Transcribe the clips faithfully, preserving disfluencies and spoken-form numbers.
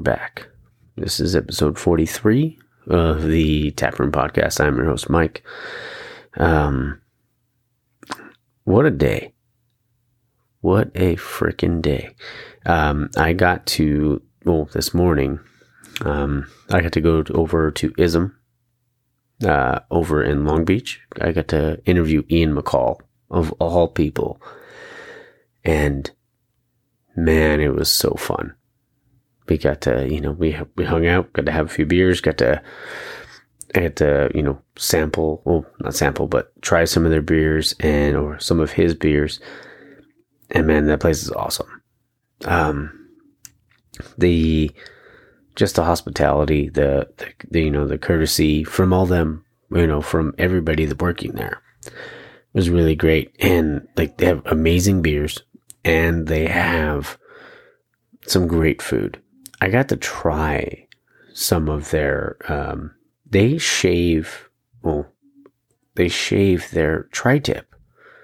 back. This is episode forty-three of the Taproom Podcast. I'm your host, Mike. Um, what a day. What a freaking day. Um, I got to, well, this morning, um, I got to go to, over to ISM, uh, over in Long Beach. I got to interview Ian McCall, of all people. And man, it was so fun. We got to, you know, we we hung out, got to have a few beers, got to, I had to, you know, sample, well, not sample, but try some of their beers and, or some of his beers. And man, that place is awesome. Um, the, just the hospitality, the, the, the, you know, the courtesy from all them, you know, from everybody that working there was really great. And like, they have amazing beers and they have some great food. I got to try some of their, um, they shave, well, they shave their tri-tip.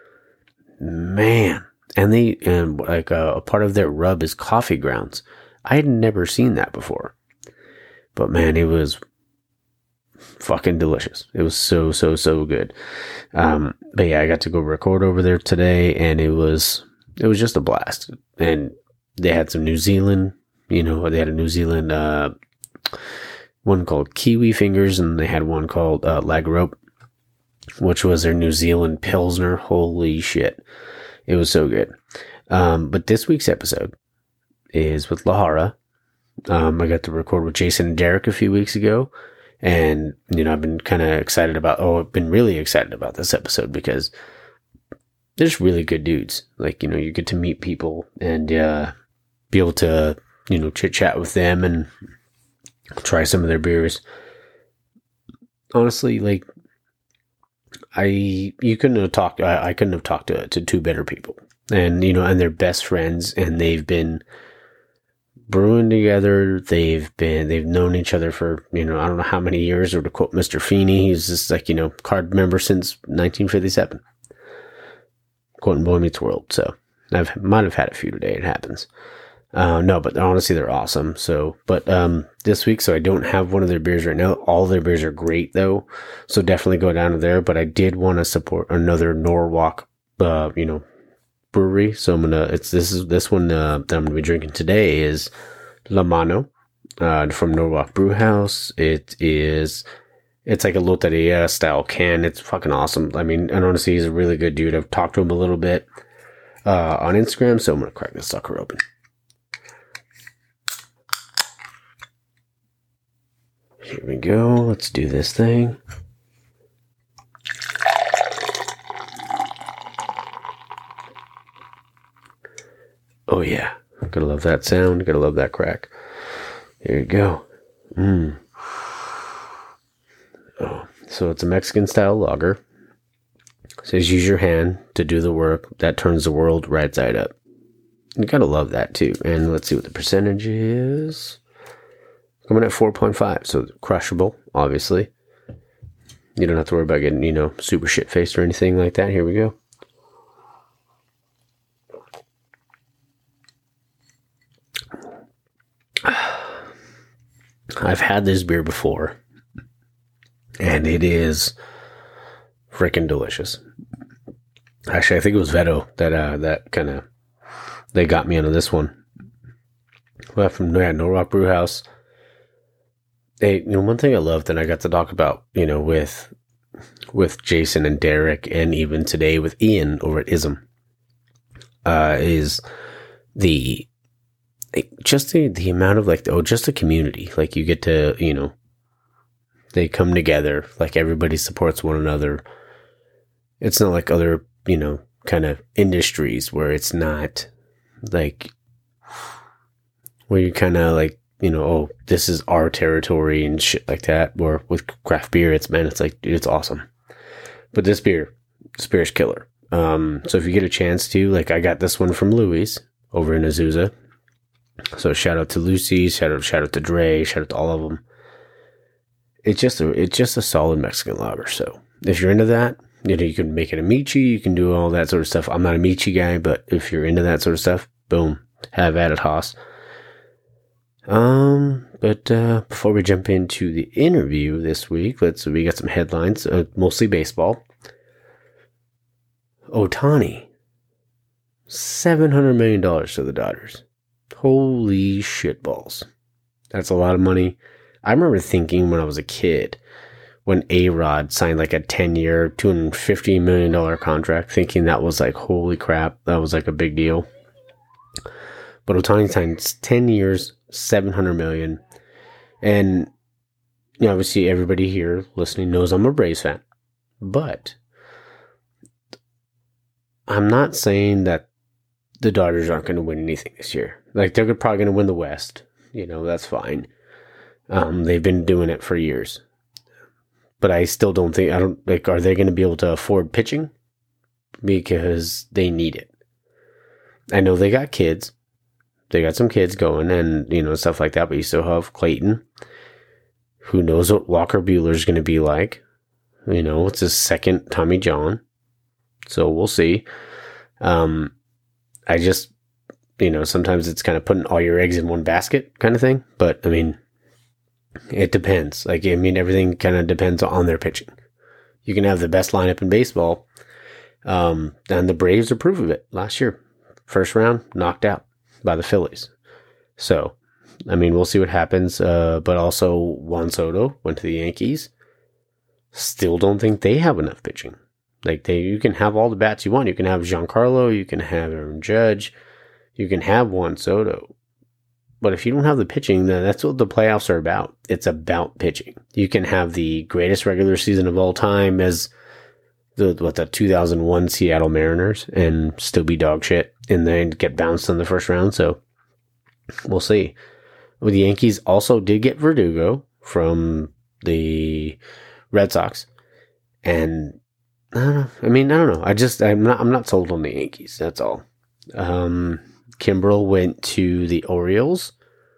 Man. And they, and like a, a part of their rub is coffee grounds. I had never seen that before. But man, it was fucking delicious. It was so, so, so good. Um, but yeah, I got to go record over there today and it was, it was just a blast. And they had some New Zealand, you know, they had a New Zealand, uh, one called Kiwi Fingers, and they had one called, uh, Lagrope, which was their New Zealand Pilsner. Holy shit. It was so good. Um, but this week's episode is with Lahara. Um, I got to record with Jason and Derek a few weeks ago, and, you know, I've been kind of excited about, oh, I've been really excited about this episode because they're just really good dudes. Like, you know, you get to meet people and, uh, be able to, you know, chit chat with them and try some of their beers. Honestly, like, I, you couldn't have talked, I, I couldn't have talked to, to two better people. And, you know, and they're best friends and they've been brewing together. They've been, they've known each other for, you know, I don't know how many years, or to quote Mister Feeney, he's just like, you know, card member since nineteen fifty-seven. Quoting Boy Meets World. So I might have had a few today. It happens. Uh, no, but honestly, they're awesome. So, but, um, this week, so I don't have one of their beers right now. All their beers are great though. So definitely go down to there, but I did want to support another Norwalk, uh, you know, brewery. So I'm going to, it's, this is, this one, uh, that I'm going to be drinking today is La Mano, uh, from Norwalk Brew House. It is, it's like a Loteria style can. It's fucking awesome. I mean, and honestly, he's a really good dude. I've talked to him a little bit, uh, on Instagram. So I'm going to crack this sucker open. Here we go. Let's do this thing. Oh yeah. Gotta love that sound. Gotta love that crack. Here you go. Mmm. Oh, so it's a Mexican style lager. It says use your hand to do the work that turns the world right side up. You gotta love that too. And let's see what the percentage is. Coming at four point five, so crushable, obviously. You don't have to worry about getting, you know, super shit-faced or anything like that. Here we go. I've had this beer before, and it is freaking delicious. Actually, I think it was Veto that uh, that kind of, they got me into this one. Well, from yeah, Norwalk Brew House. Hey, you know, one thing I loved that I got to talk about, you know, with with Jason and Derek, and even today with Ian over at ISM, uh, is the just the the amount of like oh, just the community. Like you get to, you know, they come together, like everybody supports one another. It's not like other, you know, kind of industries where it's not like where you kind of like, you know, oh, this is our territory and shit like that. Or with craft beer, it's, man, it's like, dude, it's awesome. But this beer, this beer is killer. Um, so if you get a chance to, like, I got this one from Louis over in Azusa. So shout out to Lucy, shout out, shout out to Dre, shout out to all of them. It's just a, it's just a solid Mexican lager. So if you're into that, you know, you can make it a Michi, you can do all that sort of stuff. I'm not a Michi guy, but if you're into that sort of stuff, boom, have at it, Haas. Um, but uh, before we jump into the interview this week, let's we got some headlines, uh, mostly baseball. Ohtani, seven hundred million dollars to the Dodgers. Holy shitballs. That's a lot of money. I remember thinking when I was a kid, when A-Rod signed like a ten-year, two hundred fifty million dollars contract, thinking that was like, holy crap, that was like a big deal. But Ohtani signed ten years, seven hundred million dollars. And, you know, obviously everybody here listening knows I'm a Braves fan. But I'm not saying that the Dodgers aren't going to win anything this year. Like, they're probably going to win the West. You know, that's fine. Um, they've been doing it for years. But I still don't think, I don't, like, are they going to be able to afford pitching? Because they need it. I know they got kids. They got some kids going and, you know, stuff like that. But you still have Clayton. Who knows what Walker Buehler's going to be like. You know, it's his second Tommy John. So we'll see. Um, I just, you know, sometimes it's kind of putting all your eggs in one basket kind of thing. But, I mean, it depends. Like, I mean, everything kind of depends on their pitching. You can have the best lineup in baseball. Um, and the Braves are proof of it last year. First round, knocked out by the Phillies. So, I mean, we'll see what happens. Uh, but also, Juan Soto went to the Yankees. Still don't think they have enough pitching. Like, they, you can have all the bats you want. You can have Giancarlo. You can have Aaron Judge. You can have Juan Soto. But if you don't have the pitching, then that's what the playoffs are about. It's about pitching. You can have the greatest regular season of all time as the what the two thousand one Seattle Mariners and still be dog shit and then get bounced in the first round. So we'll see. Well, the Yankees also did get Verdugo from the Red Sox, and I don't know. I mean, I don't know. I just I'm not I'm not sold on the Yankees. That's all. Um, Kimbrel went to the Orioles.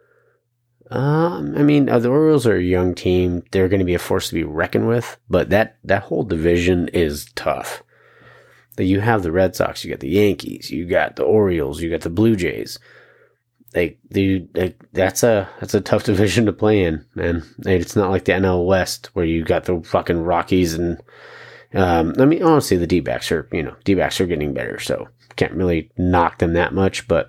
Um, I mean, uh, the Orioles are a young team. They're going to be a force to be reckoned with, but that, that whole division is tough. You have the Red Sox, you got the Yankees, you got the Orioles, you got the Blue Jays. Like, dude, like, that's a that's a tough division to play in, man. It's not like the N L West where you got the fucking Rockies and, um, I mean, honestly, the D-backs are, you know, D-backs are getting better, so can't really knock them that much, but,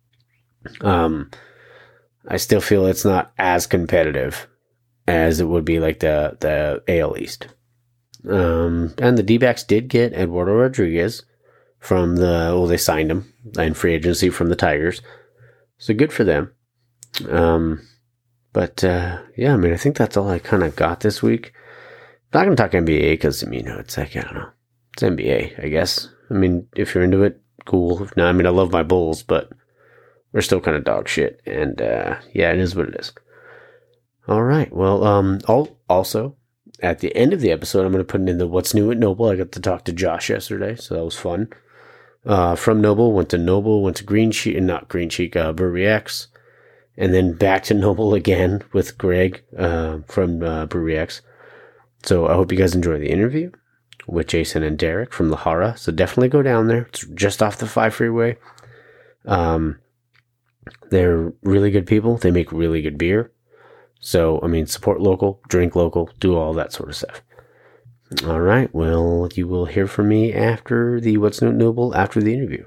um, I still feel it's not as competitive as it would be like the, the A L East. Um, and the D-backs did get Eduardo Rodriguez from the, well, they signed him in free agency from the Tigers. So good for them. Um, but, uh, yeah, I mean, I think that's all I kind of got this week. I'm not going to talk N B A because, I mean, you know, it's like, I don't know. It's N B A, I guess. I mean, if you're into it, cool. If not, I mean, I love my Bulls, but we're still kind of dog shit. And, uh, yeah, it is what it is. All right. Well, um, also, at the end of the episode, I'm going to put in the What's New at Noble. I got to talk to Josh yesterday, so that was fun. Uh, from Noble, went to Noble, went to Green Sheet, not Green Sheet, uh, Brewery X, and then back to Noble again with Greg, uh, from, uh, Brewery X. So I hope you guys enjoy the interview with Jason and Derek from La Jara. So definitely go down there. It's just off the five freeway. Um, They're really good people. They make really good beer. So, I mean, support local, drink local, do all that sort of stuff. All right. Well, you will hear from me after the What's New at Noble, after the interview.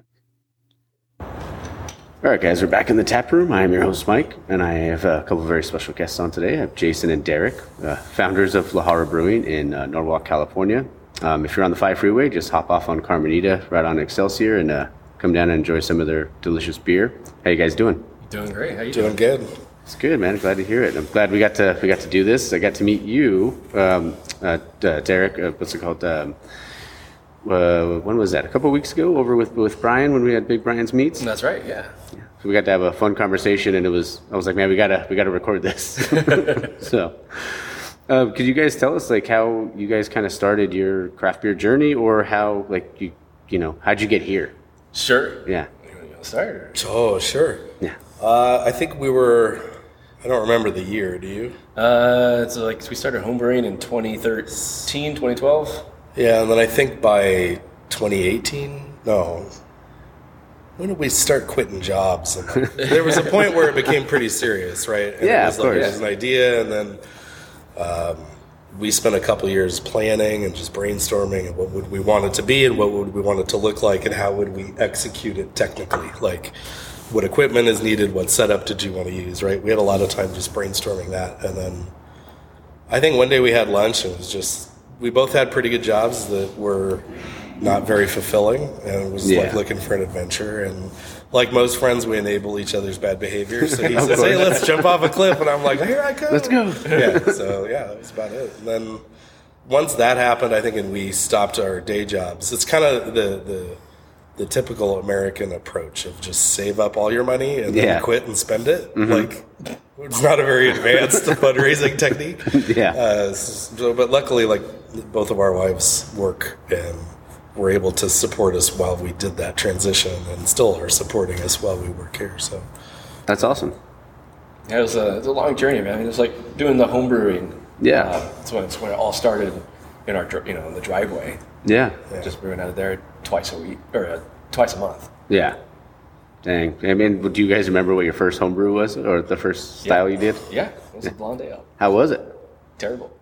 All right, guys, we're back in the tap room. I am your host, Mike, and I have a couple of very special guests on today. I have Jason and Derek, uh, founders of La Jara Brewing in uh, Norwalk, California. Um, if you're on the five freeway, just hop off on Carmenita right on Excelsior and uh, come down and enjoy some of their delicious beer. How you guys doing? Doing great. How you doing? doing? Good. It's good, man. Glad to hear it. I'm glad we got to we got to do this. I got to meet you, um, uh, uh, Derek. Uh, what's it called? Um, uh, when was that? A couple of weeks ago, over with with Brian when we had Big Brian's meets. That's right. Yeah. yeah. So we got to have a fun conversation, and it was. I was like, man, we gotta we gotta record this. so, uh, could you guys tell us like how you guys kind of started your craft beer journey, or how like you you know how'd you get here? Sure. Yeah. You want to start? Oh, sure. Yeah. Uh, I think we were. I don't remember the year. Do you? Uh, so like we started homebrewing in twenty thirteen, twenty twelve. Yeah, and then I think by twenty eighteen. No. when did we start quitting jobs? And there was a point where it became pretty serious, right? And Yeah, it was of like, course. It was an idea, and then um, we spent a couple years planning and just brainstorming and what would we want it to be and what would we want it to look like and how would we execute it technically. Like, what equipment is needed, what setup did you want to use, right? We had a lot of time just brainstorming that. And then I think one day we had lunch and it was just, we both had pretty good jobs that were not very fulfilling, and it was Yeah. like looking for an adventure. And like most friends, we enable each other's bad behavior. So he Of says, course. hey, let's jump off a cliff. And I'm like, here I come. Let's go. Yeah, so yeah, that was about it. And then once that happened, I think, and we stopped our day jobs, it's kind of the, the the typical American approach of just save up all your money and then Yeah. quit and spend it. Like, it's not a very advanced fundraising technique. Yeah. Uh, so, but luckily, like, both of our wives work and were able to support us while we did that transition, and still are supporting us while we work here. So That's awesome. Yeah, it was a, it was a long journey, man. I mean, it was like doing the home brewing. Yeah. Uh, that's when, it's when it all started in our, dr- you know, in the driveway. Yeah. Just brewing out of there twice a week, or uh, twice a month. Yeah. Dang. I mean, do you guys remember what your first homebrew was, or the first style you did? Yeah, it was a blonde ale. How was it? Terrible.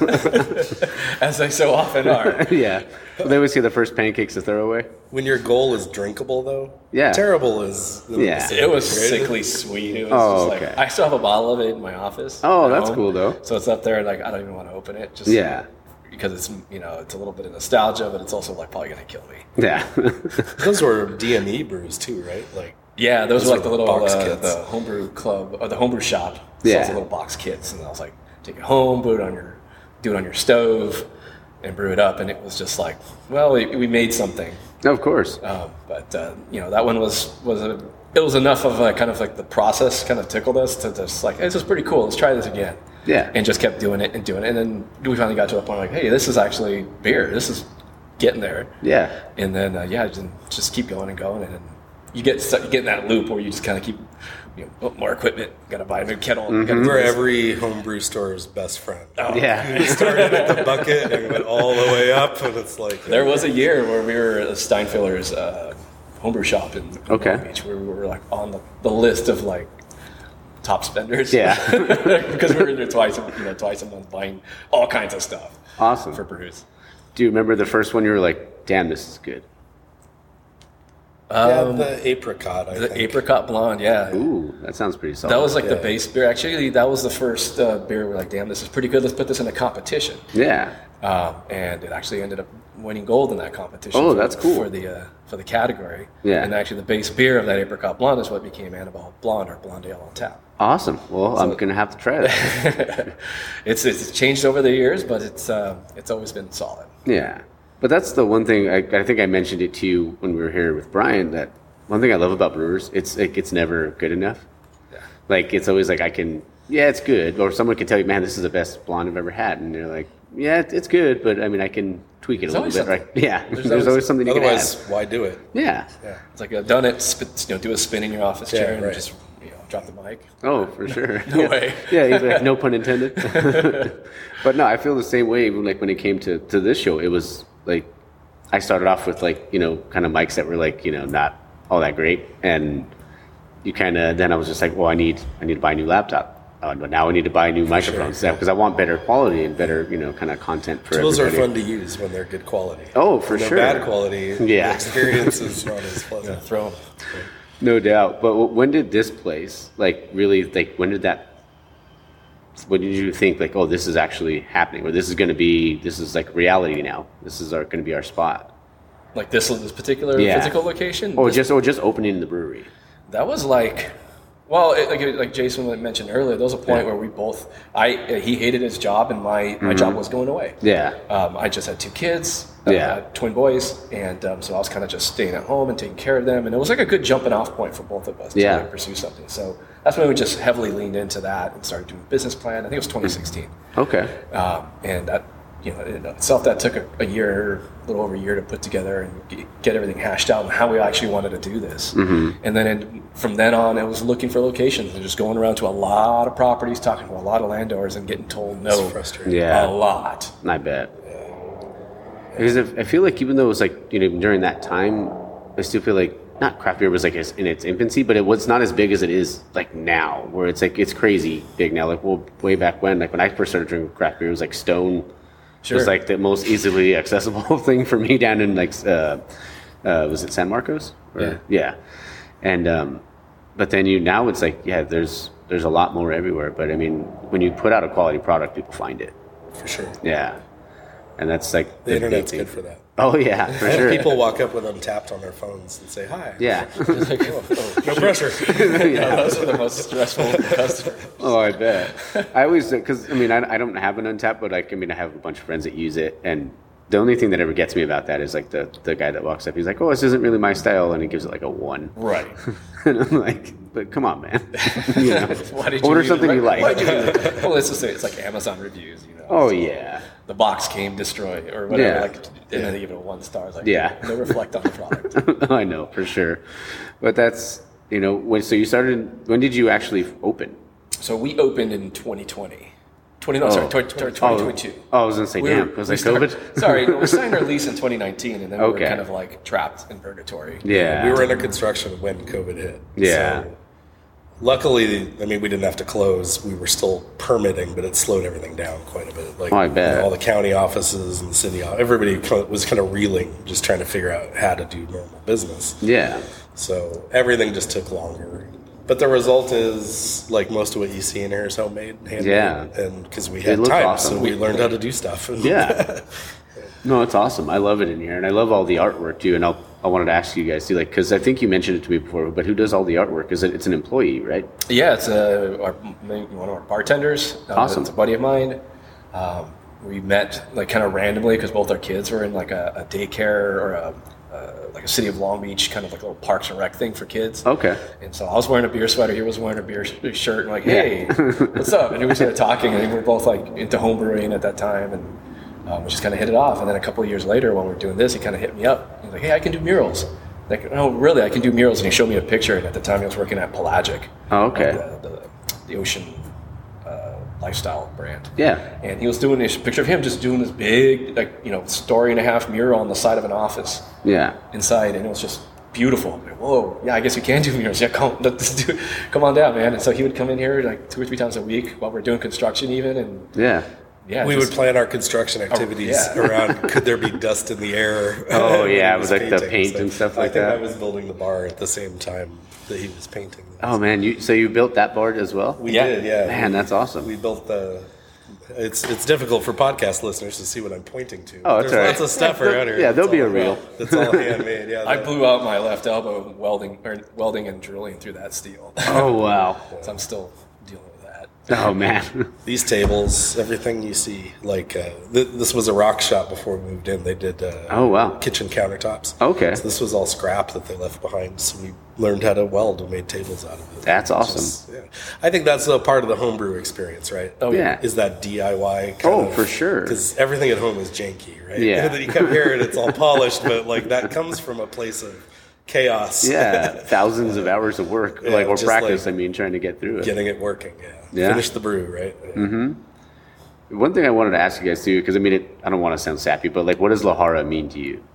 As they so often are. Yeah. Well, they always say the first pancakes to throw away. when your goal is drinkable, though, Yeah. terrible is the Yeah. same, It was right? sickly sweet. It was Oh, just like, okay. I still have a bottle of it in my office. Oh, at that's home. cool, though. So it's up there, and like I don't even want to open it. Just Yeah. because it's, you know, it's a little bit of nostalgia, but it's also like probably gonna kill me. Yeah. Those were D M E brews too, right? Like, Yeah, those, Those were like are the little box uh, kits. the homebrew club or the homebrew shop. Yeah. Sells the little box kits, and I was like, take it home, put it on your, do it on your stove, and brew it up. And it was just like, well, we, we made something. Of course. Um, but uh, you know, that one was was a, it was enough of a kind of like the process kind of tickled us to just like, hey, this is pretty cool. Let's try this again. Yeah. And just kept doing it and doing it, and then we finally got to a point like, hey, this is actually beer. This is getting there. Yeah. And then uh, yeah, just, just keep going and going, and then you get stu- you get in that loop where you just kind of keep, you know, oh, more equipment. Got to buy a new kettle. Mm-hmm. gotta do we're this. every homebrew store's best friend. Yeah. We started at the bucket and went all the way up, and it's like There was a year where we were at Steinfiller's uh, homebrew shop in, in Okay. Long Beach, where we were like on the, the list of like top spenders. Yeah. Because we were in there twice, a- you know, twice a month buying all kinds of stuff Awesome. for brews. Do you remember the first one you were like, damn, this is good? yeah, the apricot. I The think. apricot blonde, yeah. Ooh, that sounds pretty solid. That was like the Yeah. base beer. Actually, that was the first uh, beer. We're like, damn, this is pretty good. Let's put this in a competition. Yeah. Um, and it actually ended up winning gold in that competition. Oh, for, that's cool. for the uh, for the category. Yeah. And actually, the base beer of that apricot blonde is what became Annabelle Blonde or Blonde Ale on Tap. Awesome. Well, I'm going to have to try that. it's it's changed over the years, but it's uh, it's always been solid. Yeah. But that's the one thing, I, I think I mentioned it to you when we were here with Brian, that one thing I love about brewers, it's like, it's never good enough. Yeah. Like, it's always like, I can, yeah, it's good. Or someone can tell you, man, this is the best blonde I've ever had. And they're like, yeah, it- it's good, but I mean, I can tweak it There's a always little bit, something. right? Yeah. There's There's, always- always something you can add. Otherwise, why do it? Yeah. Yeah. It's like I've done it. Spit, you know, do a spin in your office Yeah, chair and right. just, you know, drop the mic. Oh, for sure. No yeah. way. Yeah, he's like, no pun intended. But no, I feel the same way. Even like when it came to, to this show, it was like I started off with like, you know, kind of mics that were like, you know, not all that great, and you kind of then I was just like, well, I need I need to buy a new laptop, uh, but now I need to buy new microphones because I want better quality and better, you know, kind of content for Tools are everybody. fun to use when they're good quality. Oh, for When they're sure. bad quality, Yeah. the experience is not as pleasant. Throw 'em. No doubt. But w- when did this place like really like when did that? When did you think like, oh, this is actually happening, or this is going to be this is like reality now? This is our going to be our spot. Like this this particular Yeah. physical location. Or This- just or just opening the brewery. That was like, well, it, like like Jason mentioned earlier, there was a point Yeah. where we both, I he hated his job and my, my job was going away. Yeah. Um, I just had two kids, uh, Yeah. twin boys, and um, so I was kind of just staying at home and taking care of them, and it was like a good jumping off point for both of us to Yeah. like pursue something. So that's when we just heavily leaned into that and started doing a business plan. I think it was twenty sixteen, Okay. um, and that, you know, in itself that took a, a year, a little over a year to put together and g- get everything hashed out and how we actually wanted to do this. Mm-hmm. And then it, from then on, I was looking for locations and just going around to a lot of properties, talking to a lot of landowners, and getting told no, It's frustrating. Yeah. a lot. I bet. Because if, I feel like even though it was like, you know, during that time, I still feel like not craft beer was like it's in its infancy, but it was not as big as it is like now, where it's like it's crazy big now. Like well, way back when, like when I first started drinking craft beer, it was like Stone Sure. was like the most easily accessible thing for me down in like uh, uh, was it San Marcos? Or, Yeah. yeah, and um, but then you now it's like yeah, there's there's a lot more everywhere. But I mean, when you put out a quality product, people find it. For sure. Yeah, and that's like The internet's big good thing. for that. Oh yeah, for sure. People walk up with Untapped on their phones and say hi. Yeah. Like, oh, oh, No pressure. yeah, those are the most stressful customers. Oh, I bet. I always, because, I mean, I, I don't have an Untapped, but like, I mean, I have a bunch of friends that use it. And the only thing that ever gets me about that is like the, the guy that walks up, he's like, oh, this isn't really my style. And he gives it like a one. Right. And I'm like, but come on, man. You know, Why did you order use something it? you like. Why'd you use it? Well, let's just say it's like Amazon reviews, you know. Oh, So yeah. The box came destroyed or whatever, Yeah. like, and then they give it a one star. It's like, Yeah. no reflect on the product. I know, for sure. But that's, you know, when, so you started, when did you actually open? So we opened in twenty twenty. twenty, no, sorry, twenty twenty-two. Oh, I was going to say, We damn, were- was we like start- COVID? Sorry, no, we signed our lease in twenty nineteen, and then we Okay. were kind of like trapped in purgatory. Yeah. We were under construction when COVID hit. Yeah. So luckily, I mean, we didn't have to close. We were still permitting, but it slowed everything down quite a bit. Like Oh, I bet. you know, all the county offices and the city, everybody kind of- was kind of reeling, just trying to figure out how to do normal business. Yeah. So everything just took longer. But the result is, like most of what you see in here is homemade, handmade. Yeah. And because we It had looks time, awesome. so we learned how to do stuff. Yeah. No, it's awesome. I love it in here, and I love all the artwork too. And I'll, I wanted to ask you guys too, like, because I think you mentioned it to me before. But who does all the artwork? Is it? It's an employee, right? Yeah, it's uh, our, one of our bartenders. Uh, Awesome. It's a buddy of mine. Um, we met like kind of randomly because both our kids were in like a, a daycare or a, uh, like a City of Long Beach kind of like a little Parks and Rec thing for kids. Okay. And so I was wearing a beer sweater. He was wearing a beer sh- shirt. And like, hey, what's up? And we started talking, and we were both like into home brewing at that time, and um, we just kind of hit it off. And then a couple of years later, when we were doing this, he kind of hit me up. He's like, hey, I can do murals. Like, oh, really? I can do murals. And he showed me a picture. And at the time, he was working at Pelagic. Oh, okay. The, the, the ocean uh, lifestyle brand. Yeah. And he was doing this picture of him just doing this big, like, you know, story and a half mural on the side of an office Yeah. inside. And it was just beautiful. I'm like, whoa, yeah, I guess you can do murals. Yeah, come, let's do, come on down, man. And so he would come in here like two or three times a week while we're doing construction even. And Yeah. yeah, We just- would plan our construction activities yeah. around could there be dust in the air? Oh, when yeah, he it was like the paint So and stuff I like think that. I was building the bar at the same time that he was painting. Oh man, you so you built that board as well? We Yeah. did, yeah. Man, that's awesome. We built the. It's it's difficult for podcast listeners to see what I'm pointing to. Oh, that's There's all right. lots of stuff Yeah, around here. yeah, there'll That's be all- a reel. That's all handmade. Yeah, I the- blew out my left elbow welding or welding and drilling through that steel. Oh wow. So I'm still dealing with that. Oh man. These tables, everything you see, like uh, th- this was a rock shop before we moved in. They did uh, Oh wow. kitchen countertops. Okay. So this was all scrap that they left behind. So we learned how to weld and made tables out of it. That's Which awesome. is- yeah. I think that's a part of the homebrew experience, right? Oh Yeah. Is that D I Y? Kind Oh, of, for sure. Because everything at home is janky, right? Yeah. And then you come here and it's all polished, but like that comes from a place of chaos. Yeah. Thousands of hours of work, Yeah, like or just practice. like I mean, trying to get through it. Getting it working. Yeah. Yeah. Finish the brew, right? Yeah. One thing I wanted to ask you guys too, because I mean, it, I don't want to sound sappy, but like, what does Lahara mean to you?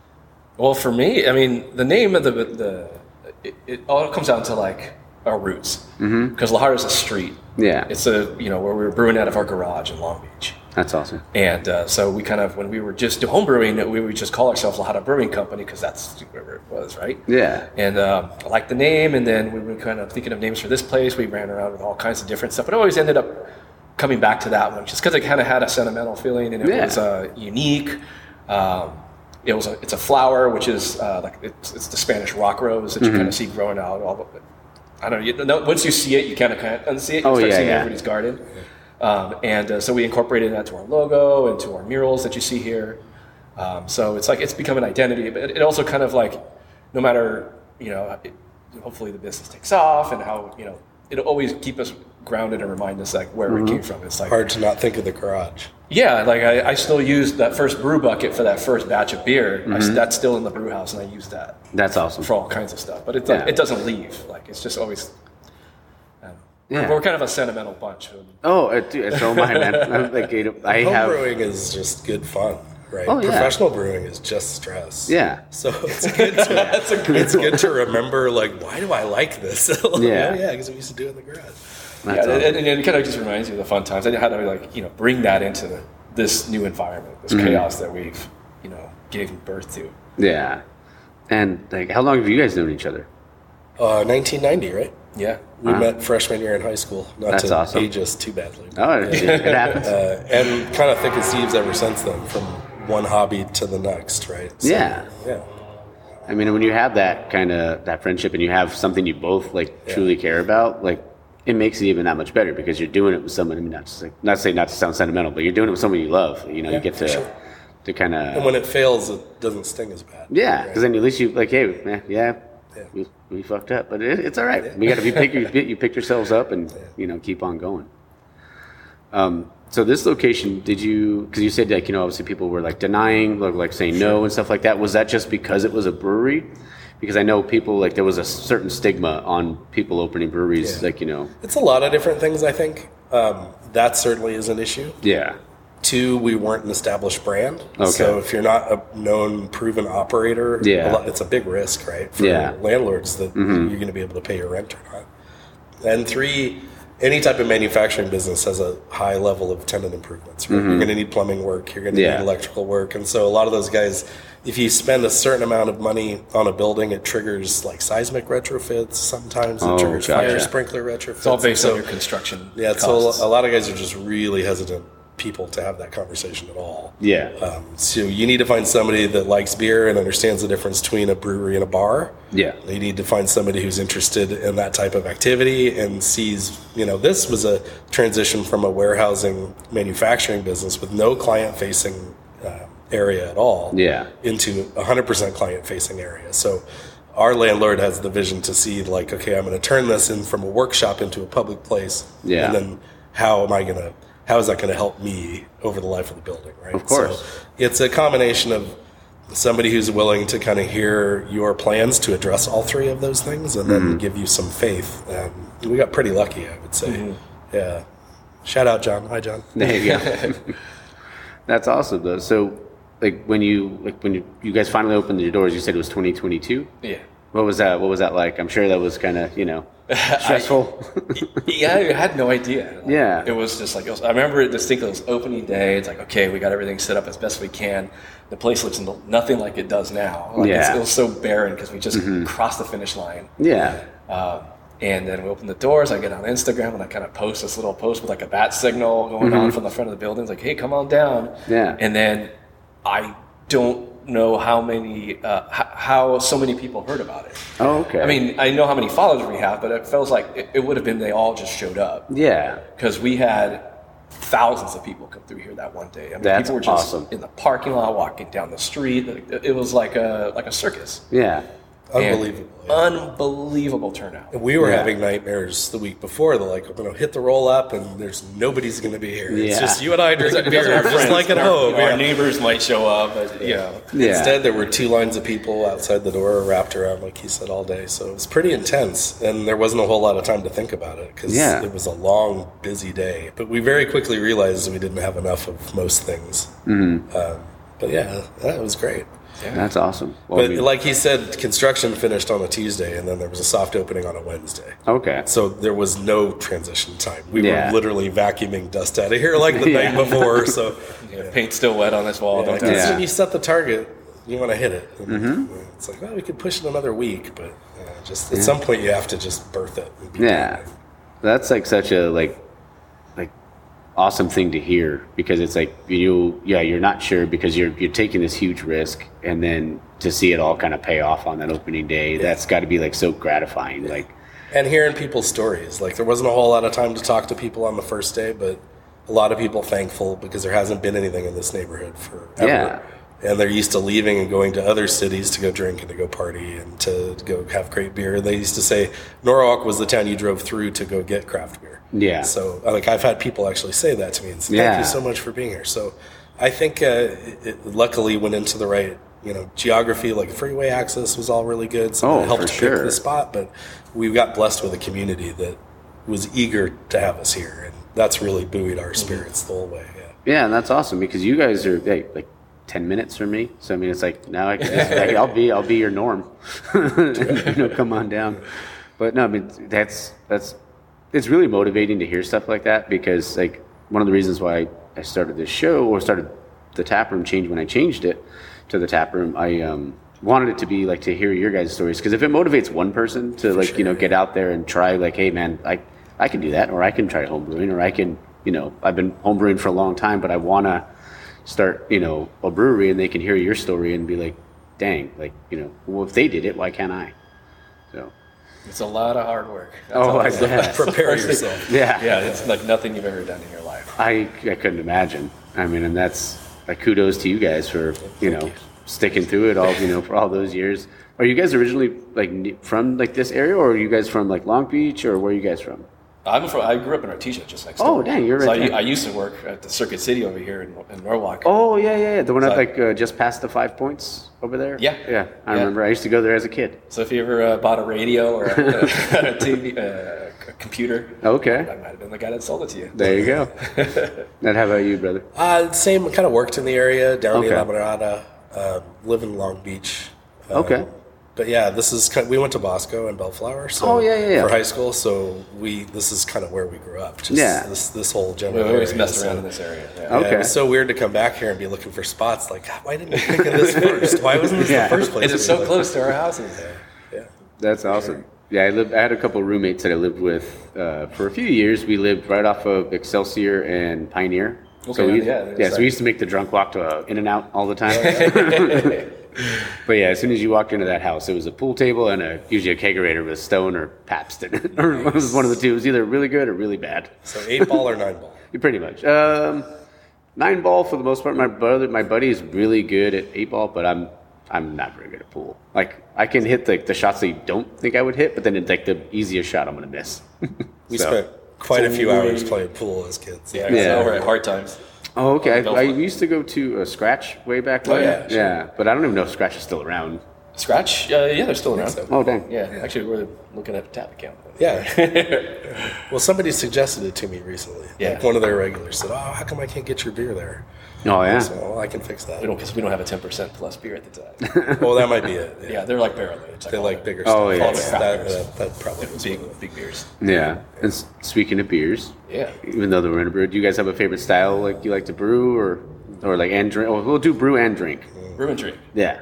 Well, for me, I mean, the name of the the it, it all comes down to like our roots because Lahara is a street. Yeah. It's a you know where we were brewing out of our garage in Long Beach. That's awesome. And uh, so we kind of, when we were just doing home brewing, we would just call ourselves Lahara Brewing Company because that's where it was, right? Yeah. And um, I liked the name, and then we were kind of thinking of names for this place. We ran around with all kinds of different stuff, but it always ended up coming back to that one just because it kind of had a sentimental feeling, and it Yeah. was uh, unique. Um, it was a, it's a flower, which is uh, like it's, it's the Spanish rock rose that you Mm-hmm. kind of see growing out. All the, I don't know. You, no, once you see it, you kind of can't unsee it. You Oh, start yeah, seeing yeah. everybody's garden. Um, and uh, so we incorporated that to our logo and to our murals that you see here. Um, so it's like it's become an identity, but it also kind of like, no matter, you know, it, hopefully the business takes off and how, you know, it'll always keep us grounded and remind us like where we came from. It's like, Hard to not think of the garage. yeah, like I, I still use that first brew bucket for that first batch of beer. I, that's still in the brew house, and I use that That's awesome. for all kinds of stuff. But it, Yeah. it doesn't leave. Like it's just always, I don't know. Yeah. We're kind of a sentimental bunch. Oh, uh, dude, so am I, man. I'm like, you know, I Home have. brewing is just good fun, right? Oh, yeah. Professional brewing is just stress. Yeah. So it's good to That's a good it's good to remember, like, why do I like this? Yeah. Oh, yeah, because we used to do it in the garage. Yeah, That's and, awesome. and it kind of just reminds you of the fun times and how to like you know bring that into the, this new environment, this Mm-hmm. chaos that we've you know given birth to. Yeah. And like, how long have you guys known each other? Uh, nineteen ninety, right? Yeah, We Wow. met freshman year in high school. Not That's to awesome. age us too badly. Oh, it, it happens. Uh, and kind of thick as thieves ever since then, from one hobby to the next, right? So, Yeah. Yeah. I mean, when you have that kind of that friendship and you have something you both like Yeah. truly care about, like it makes it even that much better because you're doing it with someone. I mean, not to, like, not to say not to sound sentimental, but you're doing it with someone you love. You know, Yeah, you get for to sure. to kind And of when it fails, it doesn't sting as bad. yeah, right? because then at least you like, hey, man, yeah, Yeah. we, we fucked up, but it, it's all right. We got to you pick your, you pick yourselves up and you know keep on going. Um, so this location, did you? Because you said like you know obviously people were like denying, like, like saying no and stuff like that. Was that just because it was a brewery? Because I know people like there was a certain stigma on people opening breweries, Yeah. like you know. It's a lot of different things, I think. Um, that certainly is an issue. Yeah. Two, we weren't an established brand. Okay. So if you're not a known, proven operator, Yeah. a lot, it's a big risk, right? For Yeah. landlords that you're going to be able to pay your rent or not. And three, any type of manufacturing business has a high level of tenant improvements, right? You're going to need plumbing work, you're going to Yeah. need electrical work. And so a lot of those guys, if you spend a certain amount of money on a building, it triggers like seismic retrofits. Sometimes it Oh, triggers gotcha. fire sprinkler retrofits. it's all based And on so- your construction. yeah, so costs. a lot of guys are just really hesitant people to have that conversation at all. Yeah. Um, so you need to find somebody that likes beer and understands the difference between a brewery and a bar. Yeah. You need to find somebody who's interested in that type of activity and sees, you know, this was a transition from a warehousing manufacturing business with no client-facing uh, area at all Yeah. into a one hundred percent client-facing area. So our landlord has the vision to see, like, okay, I'm going to turn this in from a workshop into a public place. Yeah. And then how am I going to, how is that going to help me over the life of the building, right? Of course. So it's a combination of somebody who's willing to kind of hear your plans to address all three of those things and then Mm-hmm. give you some faith. And we got pretty lucky, I would say. Mm-hmm. Yeah. Shout out, John. Hi, John. There you go. That's awesome though. So like when you like when you, you guys finally opened your doors, you said it was twenty twenty-two. yeah. What was that? What was that like? I'm sure that was kind of you know stressful. Yeah, I had no idea. Like, Yeah. it was just like it was, I remember it distinctly. It was opening day. It's like okay, we got everything set up as best we can. The place looks no- nothing like it does now. Like it's, Yeah. it was so barren because we just crossed the finish line. Yeah. Um, and then we open the doors. I get on Instagram and I kind of post this little post with like a bat signal going on from the front of the building. It's like, hey, come on down. Mm-hmm. Yeah. And then I don't know how many, uh, h- how so many people heard about it. Oh, okay. I mean, I know how many followers we have, but it feels like it, it would have been they all just showed up yeah. because we had thousands of people come through here that one day. I mean, That's people were just awesome. in the parking lot, walking down the street. It it was like a like a circus. Yeah. And Unbelievable. unbelievable turnout. We were Yeah. having nightmares the week before. They're like, we're going to hit the roll up and there's nobody's going to be here. It's Yeah. just you and I drinking Because beer, our just friends, like at our, home. Our Yeah. neighbors might show up, but, you know. Yeah. Instead, there were two lines of people outside the door wrapped around, like he said, all day. So it was pretty intense, and there wasn't a whole lot of time to think about it because Yeah. it was a long, busy day. But we very quickly realized we didn't have enough of most things. Mm-hmm. Um, but yeah, that was great. That's awesome. Well, I But mean- like he said, construction finished on a Tuesday, and then there was a soft opening on a Wednesday. okay. So there was no transition time. We Yeah. were literally vacuuming dust out of here like the Yeah. night before. So Yeah, paint's still wet on this wall. yeah, Don't 'cause touch Yeah. when you set the target, you want to hit it. And It's like, well, we could push it another week, but uh, just at some point you have to just birth it. And be Yeah. done. That's like such a like like awesome thing to hear because it's like you yeah you're not sure because you're you're taking this huge risk and then to see it all kind of pay off on that opening day that's got to be like so gratifying like And hearing people's stories. Like, there wasn't a whole lot of time to talk to people on the first day, but a lot of people thankful because there hasn't been anything in this neighborhood forever. Yeah. And they're used to leaving and going to other cities to go drink and to go party and to go have great beer. They used to say Norwalk was the town you drove through to go get craft beer. Yeah. So, like, I've had people actually say that to me and say, thank Yeah. you so much for being here. So, I think uh, it, it luckily went into the right, you know, geography. Like, freeway access was all really good, so Oh, it helped for pick sure. the spot. But we got blessed with a community that was eager to have us here, and that's really buoyed our spirits the whole way. Yeah. yeah and that's awesome because you guys are hey, like ten minutes from me. So I mean, it's like now I can just, like, I'll be I'll be your norm. You know, come on down. But no, I mean that's that's it's really motivating to hear stuff like that, because like one of the reasons why I started this show or started the tap room change when I changed it to the tap room, I um, wanted it to be like to hear your guys' stories, because if it motivates one person to like, sure. you know, get out there and try, like, hey man, I I can do that, or I can try homebrewing, or I can, you know, I've been homebrewing for a long time, but I want to start, you know, a brewery, and they can hear your story and be like, dang, like, you know, well, if they did it, why can't I? So it's a lot of hard work. That's oh, I bet. Prepare yourself. Yeah. Yeah, it's like nothing you've ever done in your life. I, I couldn't imagine. I mean, and that's like kudos to you guys for, you know, sticking through it all, you know, for all those years. Are you guys originally like from like this area, or are you guys from like Long Beach, or where are you guys from? I'm from, I grew up in Artesia, just next Oh, door. dang, you're so right I, there. I used to work at the Circuit City over here in, in Norwalk. Oh, yeah, yeah, yeah. The one So up I- like uh, just past the Five Points over there? Yeah. Yeah, I Yeah. remember. I used to go there as a kid. So if you ever uh, bought a radio or a, a T V, uh, a computer, Okay. I might have been the guy that sold it to you. There you go. And how about you, brother? Uh, same, kind of worked in the area, down near Okay. La Mirada, uh, live in Long Beach. Um, Okay. But yeah, this is kind we went to Bosco and Bellflower. So Oh, yeah, yeah, yeah. For high school, so we this is kind of where we grew up. Just Yeah. This this whole We general. always area, messed so- around in this area. Yeah. Yeah, Okay. it was so weird to come back here and be looking for spots. Like, "God, why didn't we think of this first? Why wasn't this Yeah. the first place? And it's we so went?" close to our houses. Yeah. That's awesome. Yeah, I lived. I had a couple of roommates that I lived with uh, for a few years. We lived right off of Excelsior and Pioneer. so Okay, we, yeah, yeah, that's so we right. used to make the drunk walk to uh, In-N-Out all the time. But yeah, as soon as you walked into that house, it was a pool table and a usually a kegerator with Stone or Pabst in it, or it was one of the two. It was either really good or really bad. So eight ball or nine ball? Pretty much. Um, nine ball for the most part. My brother, my buddy is really good at eight ball, but I'm I'm not very good at pool. Like I can hit the, the shots that you don't think I would hit, but then it's like the easiest shot I'm gonna miss. We So- spent quite So a few we- hours playing pool as kids. Yeah, Yeah. yeah. over at Hard Times. Oh, okay. I, Go I for it. used to go to uh, Scratch way back Oh, when. yeah, sure. yeah, but I don't even know if Scratch is still around. Scratch? Uh, yeah, they're still around. so. Oh, dang. Yeah, actually, we're looking at a tap account. Yeah. Well, somebody suggested it to me recently. Yeah. Like one of their regulars said, "Oh, how come I can't get your beer there?" Oh, yeah. So, well, I can fix that. We don't because we don't have a ten percent plus beer at the time. Well, that might be it. Yeah. Yeah, they're like barrel aged. They like bigger Oh, stuff. yeah. That's- That, that, that probably was big, one of them. big beers. Yeah. And s- speaking of beers, Yeah. even though we're in a brew, do you guys have a favorite style like you like to brew, or or like and drink? Oh, we'll do brew and drink. Brew and drink. Yeah.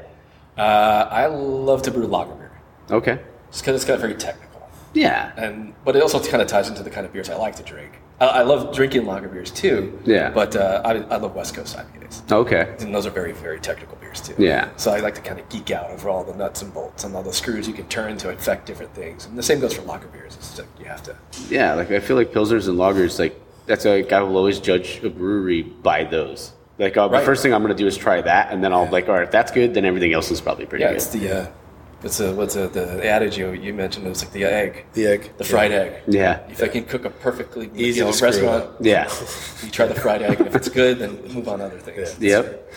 Uh, I love to brew lager beer Okay. just because it's kind of very technical, Yeah. and but it also kind of ties into the kind of beers I like to drink. I, I love drinking lager beers too. Yeah. But uh, I, I love West Coast I P As, Okay. and those are very very technical beers too. Yeah. So I like to kind of geek out over all the nuts and bolts and all the screws you can turn to affect different things. And the same goes for lager beers. It's like you have to. Yeah. Like I feel like pilsners and lagers, like that's like I will always judge a brewery by those. Like uh, Right. the first thing I'm gonna do is try that, and then I'll like, all right, if that's good, then everything else is probably pretty Yeah, good. it's the uh, what's the what's the, the adage you, you mentioned? It was like the egg, The egg. the fried egg. Yeah. If I can cook a perfectly Easy you know, to screw restaurant, up. Yeah. you try the fried egg, and if it's good, then move on to other things. Yeah. Yep.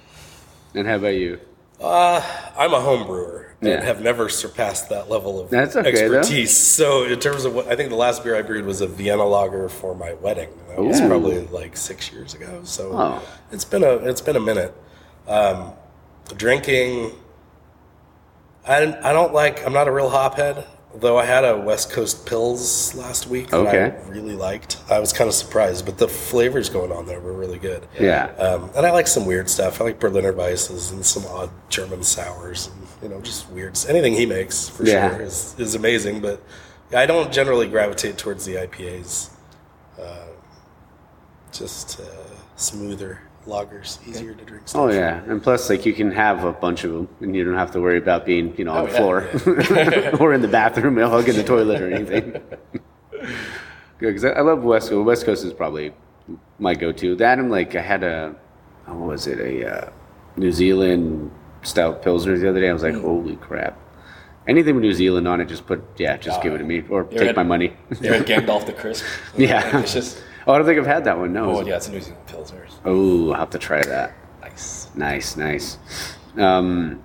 And how about you? Uh, I'm a home brewer and Yeah. have never surpassed that level of That's okay, though. expertise. So in terms of what I think the last beer I brewed was a Vienna lager for my wedding. That was Ooh. probably like six years ago. So Oh. it's been a it's been a minute. Um, drinking, I I don't like. I'm not a real hophead. Though I had a West Coast Pils last week that Okay. I really liked. I was kind of surprised, but the flavors going on there were really good. Yeah. Um, and I like some weird stuff. I like Berliner Weisses and some odd German sours, and you know, just weird. Anything he makes for Yeah. sure is, is amazing. But I don't generally gravitate towards the I P As. Uh, just uh, smoother lagers, easier to drink. Stuff. Oh yeah, and plus, like you can have a bunch of them, and you don't have to worry about being, you know, on Oh, the yeah, floor or in the bathroom, or hugging the toilet or anything. Good, because I, I love West Coast. West Coast is probably my go-to. That and like I had a, what was it, a uh, New Zealand stout pilsner the other day. I was like, holy crap! Anything with New Zealand on it, just put yeah, just Oh, give it to me or You take had- my money. You had Gandalf the Crisp. Yeah. It's just, Oh, I don't think I've had that one. No. oh yeah, it's a New Zealand Pilsner. Oh, I'll have to try that. Nice. Nice, nice. Um,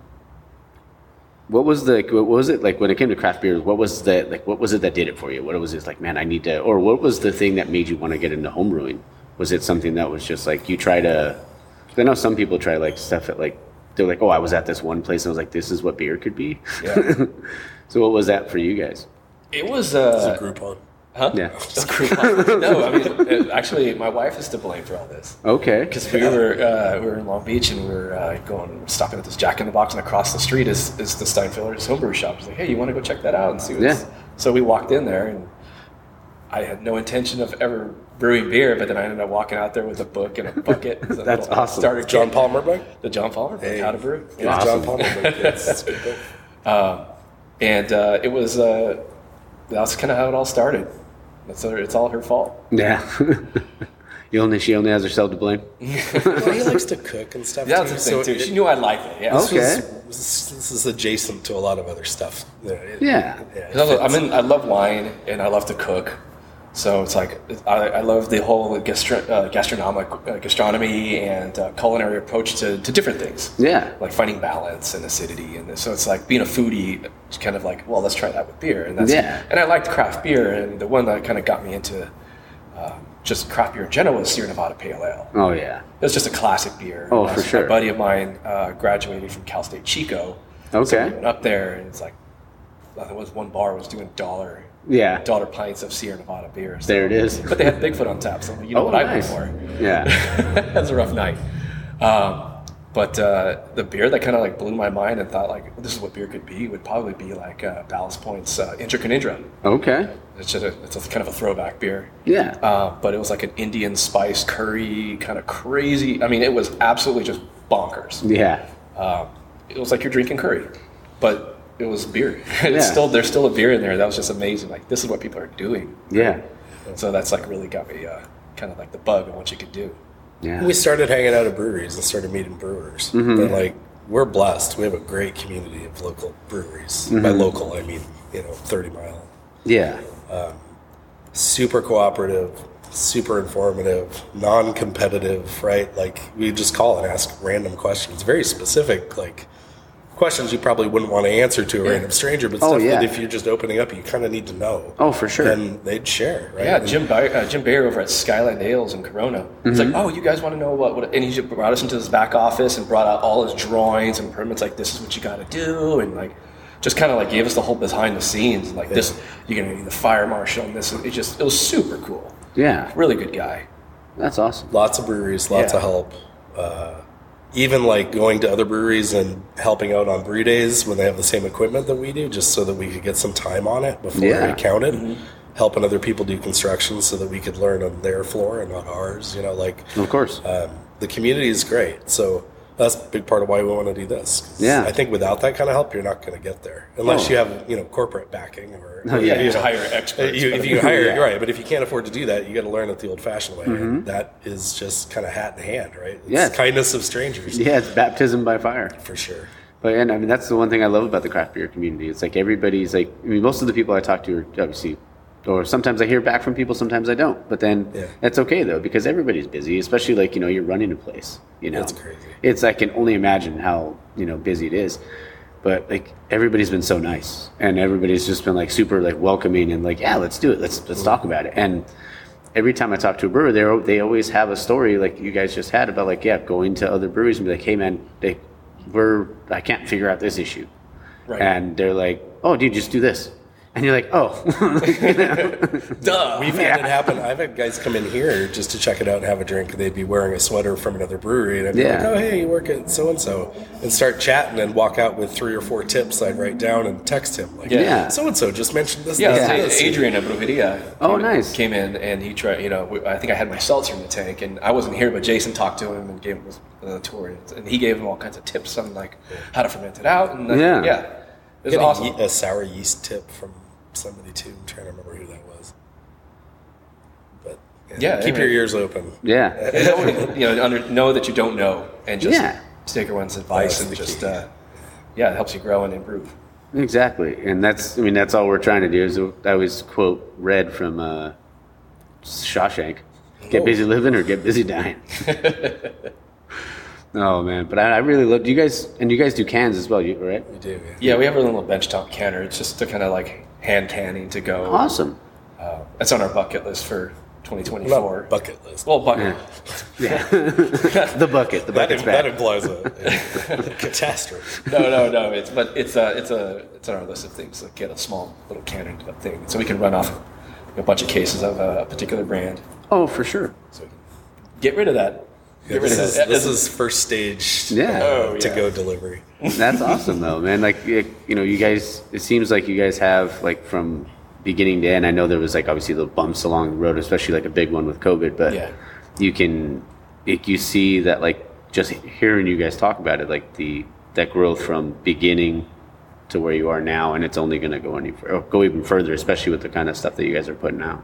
what was the what was it like when it came to craft beer? What was the like what was it that did it for you? What was it like, man, I need to, or what was the thing that made you want to get into homebrewing? Was it something that was just like you try to I know some people try like stuff at like they're like, oh, I was at this one place and I was like, this is what beer could be. Yeah. So what was that for you guys? It was uh, It's a Groupon. huh? Yeah. Just a Groupon. No, I mean, it, actually, my wife is to blame for all this. Okay. Because we were uh, we were in Long Beach and we were uh, going stopping at this Jack in the Box, and across the street is, is the Steinfeller's homebrew shop. He's like, hey, you want to go check that out and see what's... Yeah. So we walked in there, and I had no intention of ever brewing beer, but then I ended up walking out there with a book and a bucket. So That's I awesome. Started John getting- Palmer book? The John Palmer book, Hey. How to Brew. Yeah, Awesome. John Palmer book. It's, it's a good book. Um, and uh, it was, uh, that's kind of how it all started. It's, it's all her fault. Yeah. you only she only has herself to blame. Well, he likes to cook and stuff Yeah, too. that's the thing, so too. it- She knew I liked it. Yeah. this Okay. was- this, this is adjacent to a lot of other stuff. You know, it- Yeah. it 'Cause I love- fits. I mean, I love wine and I love to cook, so it's like I, I love the whole gastro, uh, gastronomic uh, gastronomy and uh, culinary approach to, to different things. Yeah. Like finding balance and acidity, and so it's like being a foodie. It's kind of like, well, let's try that with beer, and that's Yeah. And I liked craft beer, and the one that kind of got me into uh, just craft beer in general was Sierra Nevada Pale Ale. Oh yeah. It was just a classic beer. Oh, And for a sure. buddy of mine uh, graduated from Cal State Chico. So Okay. we went up there, and it's like, I think it was one bar was doing dollar Yeah. dollar pints of Sierra Nevada beer. So. There it is. But they had Bigfoot on tap, so you know Oh, what I nice. went for. Yeah. That was a rough night. Um, but uh, the beer that kind of like blew my mind and thought like this is what beer could be would probably be like uh, Ballast Point's uh, Intra Canindra. Okay. It's just a, it's a kind of a throwback beer. Yeah. Uh, but it was like an Indian spice curry, kind of crazy. I mean, it was absolutely just bonkers. Yeah. Um, it was like you're drinking curry, but it was beer. it's Yeah. still there's still a beer in there. That was just amazing. Like this is what people are doing. Yeah. So that's like really got me uh, kind of like the bug of what you could do. Yeah. We started hanging out at breweries and started meeting brewers. Mm-hmm. And like, we're blessed. We have a great community of local breweries. Mm-hmm. By local, I mean, you know, thirty mile. Yeah. Super cooperative, super informative, non-competitive, right? Like, we just call and ask random questions. Very specific, like, questions you probably wouldn't want to answer to a random stranger, but Oh, stuff yeah. that if you're just opening up, you kind of need to know. Oh, for sure. And they'd share, right? Yeah, And- Jim Bayer, uh, Jim Bayer over at Skyline Ales in Corona. He's Mm-hmm. like, oh, you guys want to know what, what? And he just brought us into his back office and brought out all his drawings and permits. Like, this is what you got to do, and like, just kind of like gave us the whole behind the scenes. Like this, you're gonna need the fire marshal and this. It just, it was super cool. Yeah. Really good guy. That's awesome. Lots of breweries, lots Yeah. of help. Uh, even like going to other breweries and helping out on brew days when they have the same equipment that we do, just so that we could get some time on it before Yeah. it counted. Helping other people do construction so that we could learn on their floor and not ours. You know, like Of course. um, the community is great. So that's a big part of why we want to do this. 'Cause Yeah. I think without that kind of help, you're not going to get there unless Oh. you have, you know, corporate backing or, Oh, yeah. you You know, hire experts. you, but- if you hire, Yeah. right, but if you can't afford to do that, you got to learn it the old-fashioned way. And that is just kind of hat in hand, right? It's Yeah. kindness of strangers, Yeah, it's baptism by fire. for sure. But and I mean that's the one thing I love about the craft beer community. It's like everybody's like I mean most of the people I talk to are obviously or sometimes I hear back from people, sometimes I don't. But then Yeah. that's okay though, because everybody's busy, especially like, you know, you're running a place. You know. That's crazy. It's I can only imagine how, you know, busy it is. But like everybody's been so nice and everybody's just been like super like welcoming and like, yeah, let's do it. Let's let's talk about it. And every time I talk to a brewer, they they always have a story like you guys just had about like, yeah, going to other breweries and be like, hey man, they we're I can't figure out this issue. Right. And they're like, oh dude, just do this. And you're like, oh. Duh. We've had it happen. I've had guys come in here just to check it out and have a drink, and they'd be wearing a sweater from another brewery, and I'd be Yeah. like, "Oh, hey, you work at so and so," and start chatting and walk out with three or four tips I'd write down and text him, like, Yeah. so and so just mentioned this." Yeah, this, yeah. this." Adrian at Brujeria. Oh, came in- nice. Came in and he tried. You know, we- I think I had my seltzer in the tank, and I wasn't here, but Jason talked to him and gave him a tour, and, and he gave him all kinds of tips on like how to ferment it out, and like, Yeah. yeah, it was Get a, awesome. ye- a sour yeast tip from somebody too. I'm trying to remember who that was, but Yeah, keep yeah. your ears open. Yeah. And know, you know, under, know that you don't know, and just Yeah. take everyone's advice That's and the just key. uh, yeah, it helps you grow and improve. Exactly. And that's I mean that's all we're trying to do is I always quote Red from uh, Shawshank. Get Oh. busy living or get busy dying. Oh man, but I, I really love. Do you guys and you guys do cans as well, you, right? We do. Yeah. Yeah, we have a little benchtop canner. It's just to kind of like hand canning to go. Awesome. Uh, it's on our bucket list for twenty twenty-four. Not bucket list. Well, bucket. Yeah. the bucket. The that, bucket's that back. implies a, a catastrophe. No, no, no. It's but it's a it's a it's on our list of things. Like get a small little cannon thing, so we can run off a bunch of cases of a particular brand. Oh, for sure. So we can get rid of that. Yeah, Get rid this of is, that. this is first stage Yeah. uh, Oh, to yeah. go delivery. That's awesome, though, man. Like, you you know, you guys. It seems like you guys have like from beginning to end. I know there was like obviously little bumps along the road, especially like a big one with COVID. But Yeah. you can, like, you see that like just hearing you guys talk about it, like the that growth from beginning to where you are now, and it's only going to go any or go even further, especially with the kind of stuff that you guys are putting out.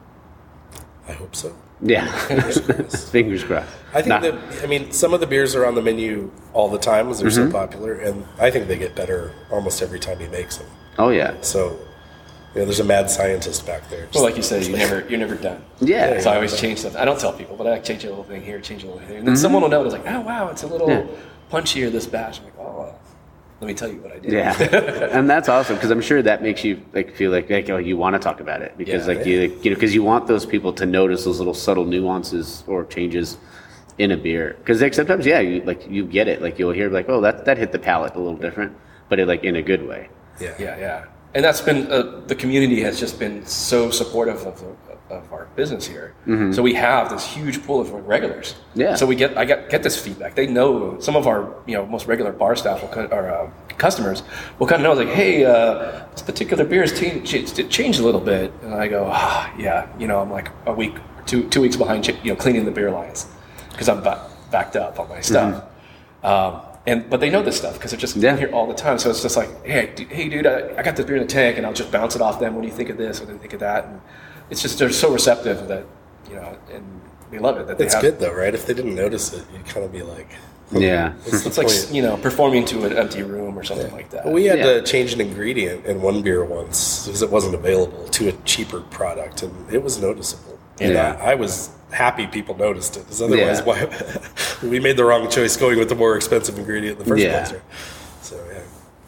I hope so. Yeah, crossed. fingers crossed. I think Nah. that, I mean, some of the beers are on the menu all the time because they're Mm-hmm. so popular, and I think they get better almost every time he makes them. Oh yeah, So, you know, there's a mad scientist back there. Well, like you said, you never you're never done. yeah. So I always change stuff. I don't tell people, but I change a little thing here, change a little thing, and then someone will notice, like, oh wow, it's a little Yeah. punchier this batch. I'm like, oh, well, let me tell you what I did. Yeah, and that's awesome because I'm sure that makes you like feel like, like oh, you want to talk about it because Yeah, like you like, you know because you want those people to notice those little subtle nuances or changes in a beer because like sometimes yeah you like you get it like you'll hear like oh that that hit the palate a little different but it like in a good way. Yeah. Yeah, yeah. And that's been, uh, the community has just been so supportive of, the, of our business here. So we have this huge pool of regulars. Yeah. So we get, I get, get this feedback. They know, some of our, you know, most regular bar staff will, co- or uh, customers will kind of know, like, hey, uh, this particular beer has changed, it changed a little bit. And I go, ah, yeah, you know, I'm like a week, two, two weeks behind, you know, cleaning the beer lines because I'm ba- backed up on my stuff. Um, And, but they know this stuff because they're just Yeah. in here all the time. So it's just like, hey, d- hey, dude, I, I got this beer in the tank, and I'll just bounce it off them. What do you think of this? What do you think of that? And it's just they're so receptive that, you know, and we love it that they It's have. good, though, right? If they didn't notice it, you'd kind of be like, Yeah, what's the It's like point? you know performing to an empty room or something like that. Well, we had Yeah. to change an ingredient in one beer once because it wasn't available to a cheaper product, and it was noticeable. And Yeah. I, I was happy people noticed it, because otherwise, Yeah. why we made the wrong choice going with the more expensive ingredient in the first Yeah. place. Right? So yeah,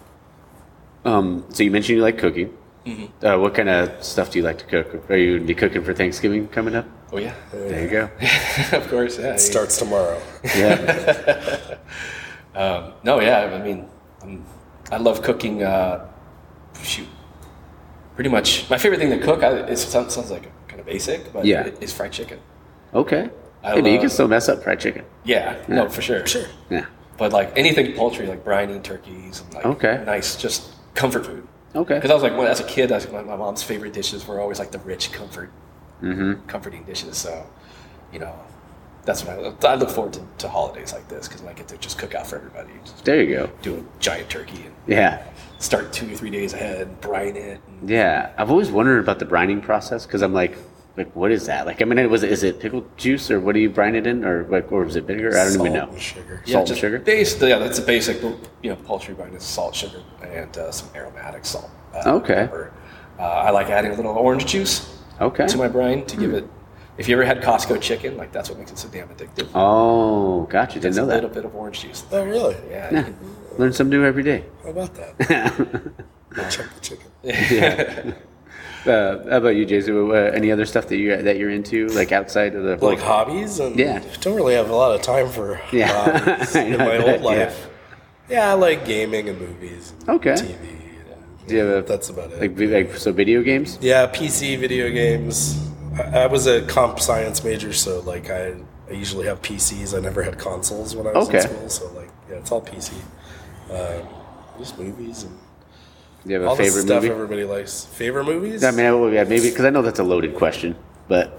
Um, so you mentioned you like cooking. Mm-hmm. Uh, what kind of stuff do you like to cook? Are you gonna be cooking for Thanksgiving coming up? Oh yeah, There you go. of course. Yeah. it starts tomorrow. Yeah. Um, no, yeah. I mean, um, I love cooking. Uh, shoot, pretty much my favorite thing to cook. I, it sounds, sounds like kind of basic, but Yeah. it, is fried chicken. Okay. I Hey, but you love- can still mess up fried chicken. Yeah, no, for sure. Sure. Yeah. But like anything poultry, like brining turkeys, and like Okay. nice, just comfort food. Okay. Because I was like, when, as a kid, I was, my, my mom's favorite dishes were always like the rich comfort, Mm-hmm. comforting dishes. So, you know, that's what I, I look forward to, to holidays like this because I get to just cook out for everybody. Just There you go. do a giant turkey and Yeah. start two or three days ahead and brine it. And, Yeah. I've always wondered about the brining process because I'm like, like, what is that? Like, I mean, it was is it pickled juice or what do you brine it in, or like, or is it vinegar? I don't Salt even know. and sugar. yeah, Salt and just sugar? Base, yeah, that's a basic, you know, poultry brine is salt, sugar, and uh, some aromatic salt. Uh, Okay. pepper. Uh, I like adding a little orange juice Okay. to my brine to give it. If you ever had Costco chicken, like that's what makes it so damn addictive. Oh, gotcha. Didn't It's know a little that. bit of orange juice. Oh, really? Yeah. Yeah. Learn something new every day. How about that? Go check the chicken. Uh, how about you, Jason? Uh, any other stuff that you that you're into, like outside of the whole- Like hobbies, and Yeah. don't really have a lot of time for Yeah. hobbies I in know my that, old life. Yeah. I like gaming and movies. And Okay. T V. And, Do you have a- that's about it. like vi- like so video games? Yeah, P C video games. I, I was a comp science major, so like I, I usually have P Cs. I never had consoles when I was Okay. in school, so like yeah, it's all P C. Um, just movies and Do you have a all the favorite stuff movie? everybody likes. Favorite movies? I mean, I, yeah, maybe because I know that's a loaded question, but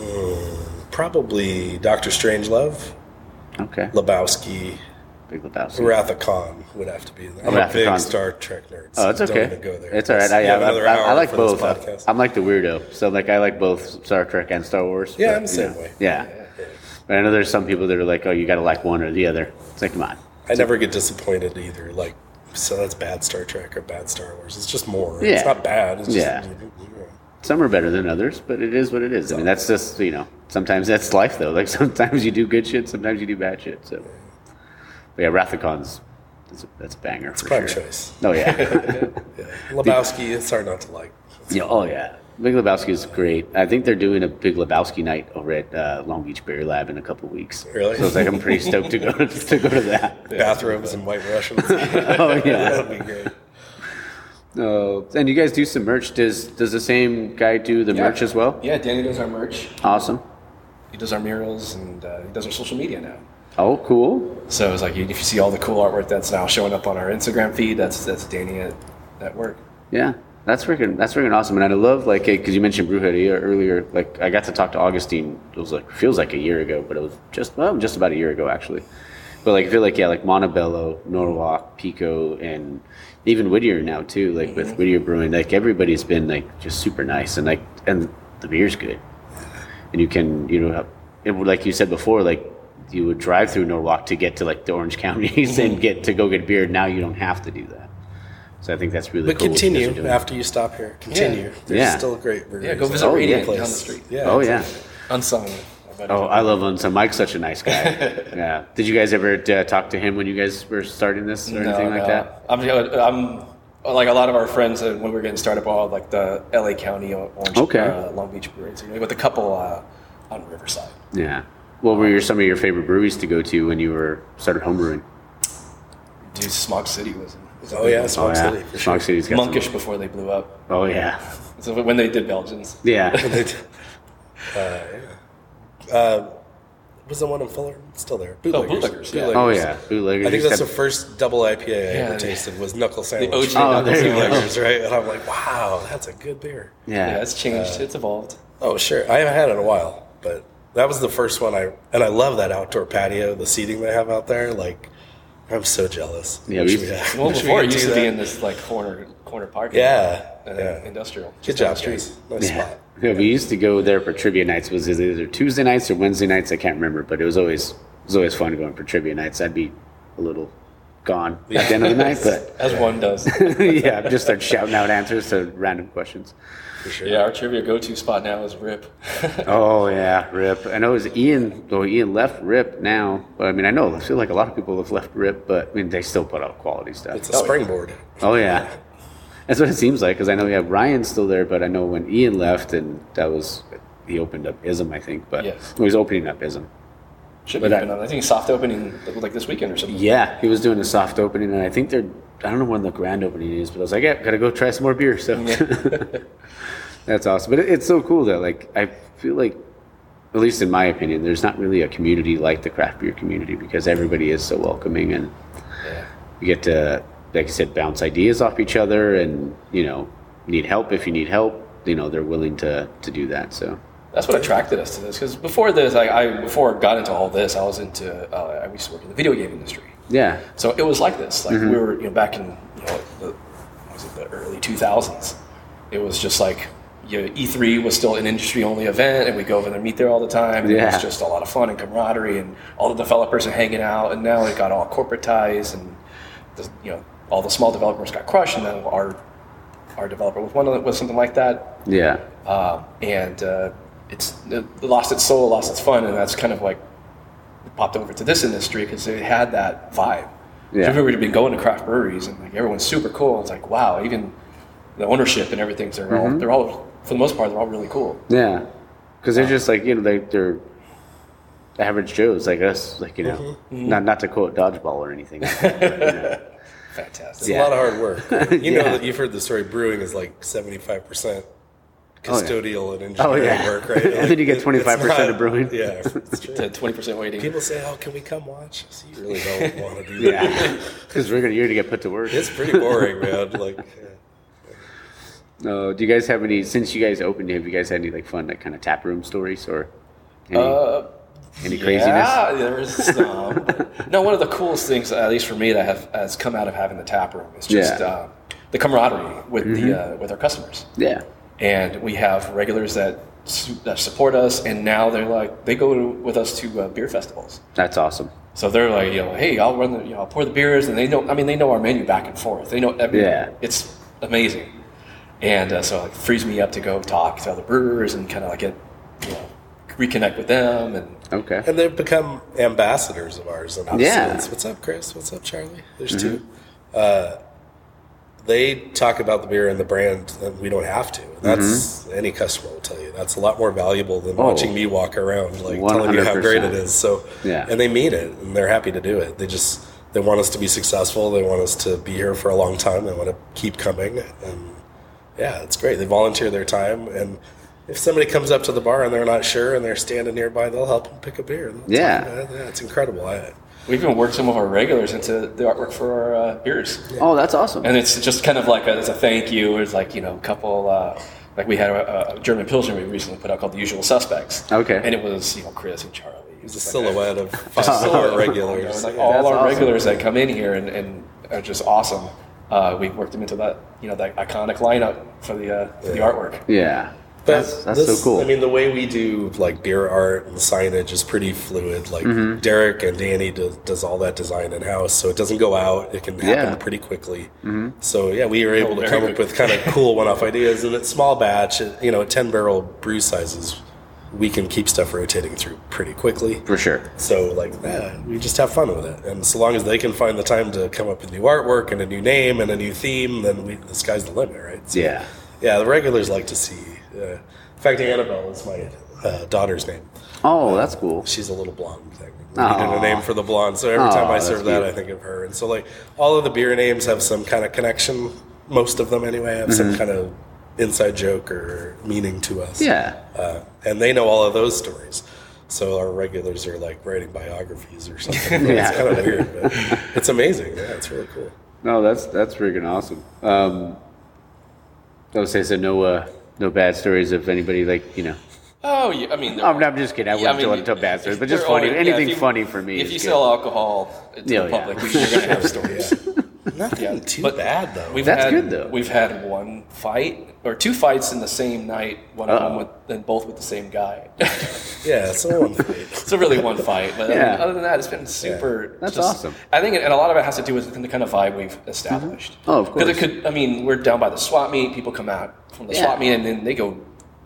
Probably Doctor Strangelove, okay. Lebowski, Big Lebowski. Wrath of Khan would have to be in there. I'm Wrath a of big Khan. Star Trek nerd. Oh, so it's don't okay. even go there. It's all right. I, We I, have I, another I, hour I like for this both. I, podcast. I'm like the weirdo, so like I like both Star Trek and Star Wars. Yeah, but, I'm the same you know, way. Yeah. But I know there's some people that are like, oh, you got to like one or the other. It's like, come on. I never get disappointed either. Like, so that's bad Star Trek or bad Star Wars. It's just more. Yeah. It's not bad. It's just, Yeah. Some are better than others, but it is what it is. I mean, that's just, you know, sometimes that's life, though. Like, sometimes you do good shit, sometimes you do bad shit. So, but yeah, Wrath of Khan's, that's a, that's a banger for Prime sure. choice. Oh, yeah. Yeah. Lebowski, it's hard not to like. yeah. Oh, yeah. Big Lebowski is great. I think they're doing a Big Lebowski night over at uh, Long Beach Beer Lab in a couple of weeks. Really? So it's like I'm pretty stoked to go to, to go to that. Bathrobes and White Russians. Oh yeah. That'd be great. Uh, and you guys do some merch. Does does the same guy do the Yeah. merch as well? Yeah, Danny does our merch. Awesome. He does our murals, and uh, he does our social media now. Oh, cool. So it's like if you see all the cool artwork that's now showing up on our Instagram feed, that's that's Danny at, at work. Yeah, that's freaking that's freaking awesome. And I love like because you mentioned Brewhead earlier. Like I got to talk to Augustine. It was like feels like a year ago, but it was just well, just about a year ago actually. But like I feel like yeah, like Montebello, Norwalk, Pico, and even Whittier now too. Like with Whittier Brewing, like everybody's been like just super nice and like and the beer's good. And you can you know it, like you said before like you would drive through Norwalk to get to like the Orange Counties and get to go get beer. Now you don't have to do that. So I think that's really But cool. what you guys are continue doing. after you stop here. Continue. Yeah. There's Yeah. still great breweries. Yeah, go visit Oh, Radiant yeah. down the street. Yeah. Oh yeah. Unsung. Oh, I love Unsung. Mike's such a nice guy. Yeah. Did you guys ever uh, talk to him when you guys were starting this or anything like that? I'm, I'm like a lot of our friends uh, when we were getting started, all like the L A County Orange, Okay. uh, Long Beach breweries, with a couple uh, on Riverside. Yeah. What were your, some of your favorite breweries to go to when you were started homebrewing? Dude, Smog City was. was a Oh big yeah, one. Smoke Oh yeah. City for sure. Smog City's got some- Monkish before they blew up. Oh yeah. So when they did Belgians. Yeah. uh, yeah. Uh, was the one in Fuller? It's still there. Bootleggers. Bootleggers, yeah. Oh yeah. Bootleggers. I think used that's to the have- first double I P A I Yeah, ever the- tasted was Knuckle Sandwich. O G Oh, Knuckle there you go. Sandwich. Bootleggers, right? And I'm like, wow, that's a good beer. yeah. Yeah, it's changed. it's evolved. Oh, sure. I haven't had it in a while, but that was the first one I, and I love that outdoor patio, the seating they have out there. Like, I'm so jealous. Yeah, Wish we- had- Well, wish we before it could used do to be that. in this like corner corner parking. Yeah, lot, uh, yeah. Industrial. Good just down job, the street. guys. Nice Yeah. spot. Yeah, we used to go there for trivia nights. Was it either Tuesday nights or Wednesday nights? I can't remember, but it was always it was always fun going for trivia nights. I'd be a little gone at the end of the night, but As one does. yeah, just start shouting out answers to random questions. For sure. Yeah, our trivia go-to spot now is Rip. Oh yeah, Rip. I know it was Ian. Though Ian left Rip now, but I mean, I know I feel like a lot of people have left Rip, but I mean, they still put out quality stuff. It's a springboard. Oh yeah, that's what it seems like. Because I know we have Ryan's still there, but I know when Ian left, and that was he opened up Ism, I think. But Yes. he was opening up Ism. Should But be I- open on. I think soft opening like this weekend or something. Yeah, he was doing a soft opening, and I think they're. I don't know when the grand opening is, but I was like, yeah, gotta go try some more beer. So that's awesome. But it, it's so cool that like I feel like, at least in my opinion, there's not really a community like the craft beer community because everybody is so welcoming and Yeah. you get to, like I said, bounce ideas off each other, and you know, need help if you need help. You know, they're willing to to do that. So That's what attracted us to this. Because before this, I, I before I got into all this, I was into. Uh, I used to work in the video game industry. yeah, So it was like this. Like we were, you know, back in you know the, what was it, the early two thousands. It was just like you know, E three was still an industry only event, and we go over there, meet there all the time. And It Yeah. was just a lot of fun and camaraderie, and all the developers are hanging out. And now it got all corporatized, and the, you know all the small developers got crushed, and then our our developer was one of the, was something like that. yeah, Um, and uh, it's it lost its soul, lost its fun, and that's kind of like it popped over to this industry because it had that vibe. Yeah. So everybody had been going to craft breweries, and like everyone's super cool. It's like wow, even the ownership and everything. They're all they're all for the most part they're all really cool. yeah, because they're just like you know they they're average Joes like us, like you know, not not to quote dodgeball or anything. Like that, but, you know. It's Fantastic. Yeah. a lot of hard work. You know Yeah. that you've heard the story. Brewing is like seventy-five percent custodial and Oh, engineering yeah. work, right? And then you get It- twenty-five percent it's not- of brewing. Yeah, it's true. Twenty percent waiting. People say, "Oh, can we come watch?" So you really don't want to do that. Yeah, because we're gonna year to get put to work. It's pretty boring, man. Like, yeah. No, do you guys have any? Since you guys opened, have you guys had any like fun like kind of tap room stories or any, Uh, any craziness? Yeah, there was some. No, one of the coolest things, at least for me, that have, has come out of having the tap room is just Yeah. uh, the camaraderie with the uh, with our customers. Yeah, And we have regulars that su- that support us, and now they're like they go to, with us to uh, beer festivals. that's awesome. So they're like, you know, hey, I'll run the, you know, I'll pour the beers, and they know. I mean, they know our menu back and forth. They know everything. Yeah. It's amazing. And uh, so it frees me up to go talk to other brewers and kind of like get, you know, reconnect with them. And Okay. And they've become ambassadors of ours. In Yeah. sense. What's up, Chris? What's up, Charlie? There's two. Uh, they talk about the beer and the brand, and we don't have to. That's mm-hmm. any customer will tell you. That's a lot more valuable than oh, watching me walk around, like one hundred percent telling you how great it is. So, yeah. And they mean it, and they're happy to do it. They just they want us to be successful. They want us to be here for a long time. They want to keep coming, and yeah, it's great. They volunteer their time, and if somebody comes up to the bar and they're not sure and they're standing nearby, they'll help them pick a beer. Yeah, yeah, it's incredible. I, We've even worked some of our regulars into the artwork for our uh, beers. Yeah. Oh, that's awesome. And it's just kind of like a, as a thank you. It's like, you know, a couple, uh, like we had a, a German Pilsner we recently put out called The Usual Suspects. Okay. And it was, you know, Chris and Charlie. It was a silhouette of five-star regulars. Like all that's our awesome. regulars that come in here and, and are just awesome. Uh, we've worked them into that, you know, that iconic lineup for the uh, for yeah. the artwork. Yeah. But that's that's this, so cool. I mean, the way we do like beer art and signage is pretty fluid. Like mm-hmm. Derek and Danny does, does all that design in house, so it doesn't go out. It can happen yeah. pretty quickly. Mm-hmm. So yeah, we were able oh, to come good. up with kind of cool one-off ideas. And at small batch, at, you know, at ten barrel brew sizes, we can keep stuff rotating through pretty quickly. For sure. So like, yeah, we just have fun with it. And so long as they can find the time to come up with new artwork and a new name and a new theme, then we, the sky's the limit, right? So, yeah. Yeah, the regulars like to see. Uh, in fact, Annabelle is my uh, daughter's name. Oh, that's cool. She's a little blonde thing. We Aww. needed a name for the blonde, so every time Aww, I serve that, cute. I think of her. And so, like, all of the beer names have some kind of connection. Most of them, anyway, have mm-hmm. some kind of inside joke or meaning to us. Yeah. Uh, and they know all of those stories. So our regulars are like writing biographies or something. yeah. It's kind of weird, but it's amazing. Yeah, it's really cool. No, that's that's freaking awesome. Um, I would say so. No, uh, no bad stories of anybody like you know. Oh, yeah, I mean... No, I'm, I'm just kidding. I yeah, wouldn't I mean, tell bad stories, but just funny. Always, Anything yeah, you, funny for me If is you good. sell alcohol to Yeah, the public, yeah. you're going to have stories. Yeah. Nothing Yeah, too but bad, though. We've That's had, good, though. We've had one fight, or two fights in the same night, one of Uh-oh. them with, and both with the same guy. Yeah, so one fight. So really one fight. But I Yeah. mean, other than that, it's been super... That's just- awesome. I think, and a lot of it has to do with the kind of vibe we've established. Mm-hmm. Oh, of course. Because it could, I mean, we're down by the swap meet, people come out from the Yeah. swap meet, and then they go...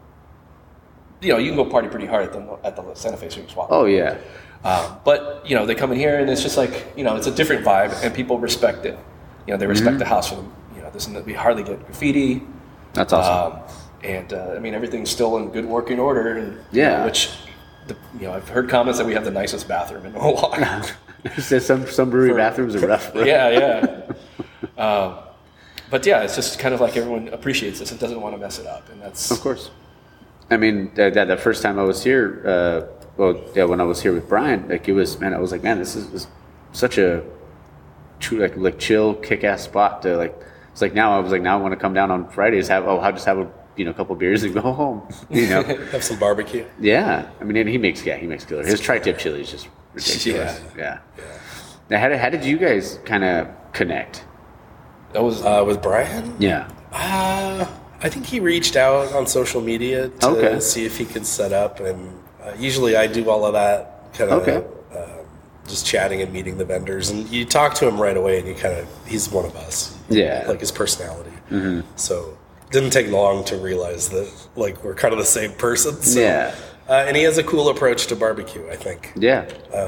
You know, you can go party pretty hard at the, at the Santa Fe Swing Swap. Oh yeah. Um, but, you know, they come in here and it's just like, you know, it's a different vibe and people respect it. You know, they respect Mm-hmm. the house for them. You know, this, we hardly get graffiti. That's awesome. Um, and, uh, I mean, everything's still in good working order. And, you Yeah. know, which, the, you know, I've heard comments that we have the nicest bathroom in Milwaukee. Says some some brewery For- bathrooms are rough. yeah, yeah. Um, but yeah, it's just kind of like everyone appreciates this and doesn't want to mess it up. And that's... Of course. I mean, that, that the first time I was here, uh, well, yeah, when I was here with Brian, like it was, man, I was like, man, this is, is such a true, like, like chill, kick-ass spot to like. It's like now I was like, now I want to come down on Fridays, have oh, I'll just have a you know a couple beers and go home, you know. Have some barbecue. Yeah, I mean, and he makes yeah, he makes killer. His tri-tip chili is just ridiculous. Yeah. yeah. Yeah. Now, how did how did you guys kind of connect? That was... Uh, with Brian? Yeah. Uh, I think he reached out on social media to Okay. see if he could set up, and uh, usually I do all of that, kind of Okay. uh, just chatting and meeting the vendors. And you talk to him right away, and you kind of he's one of us, Yeah. like his personality. Mm-hmm. So it didn't take long to realize that like we're kind of the same person. So, Yeah. uh, and he has a cool approach to barbecue, I think. Yeah.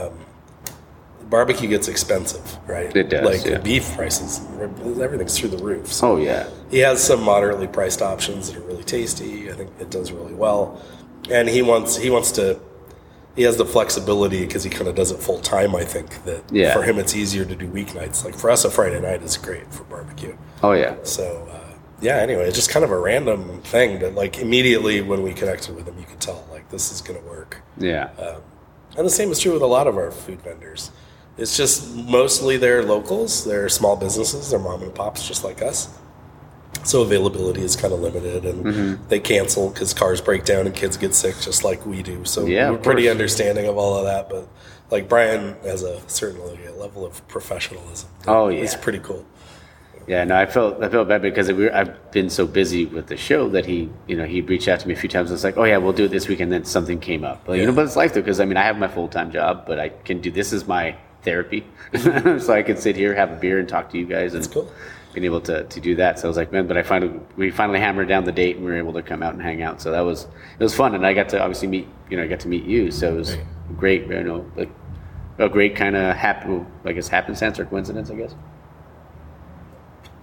Barbecue gets expensive, right? It does, Like yeah. beef prices, everything's through the roof. So Oh yeah. he has some moderately priced options that are really tasty. I think it does really well, and he wants he wants to. He has the flexibility because he kind of does it full time. I think that Yeah. for him it's easier to do weeknights. Like for us, a Friday night is great for barbecue. Oh yeah. So uh, yeah. Anyway, it's just kind of a random thing, but like immediately when we connected with him, you could tell like this is going to work. Yeah. And the same is true with a lot of our food vendors. It's just mostly they're locals, they're small businesses, they're mom and pops just like us. So availability is kind of limited, and Mm-hmm. they cancel because cars break down and kids get sick just like we do. So Yeah, we're of pretty course. understanding of all of that. But like Brian has a certainly a level of professionalism. Oh, yeah. It's pretty cool. Yeah, no, I felt I felt bad because we were, I've been so busy with the show that he, you know, he reached out to me a few times. It's like, oh yeah, we'll do it this weekend. Then something came up, but, you Yeah. know, but it's life though, because I mean, I have my full time job, but I can do this is my therapy, so I can sit here, have a beer, and talk to you guys, and That's cool. being able to, to do that. So I was like, man, but I finally we finally hammered down the date, and we were able to come out and hang out. So that was it was fun, and I got to obviously meet, you know, I got to meet you. So it was Right. great, you know, like a great kind of happen, I guess happenstance or coincidence, I guess.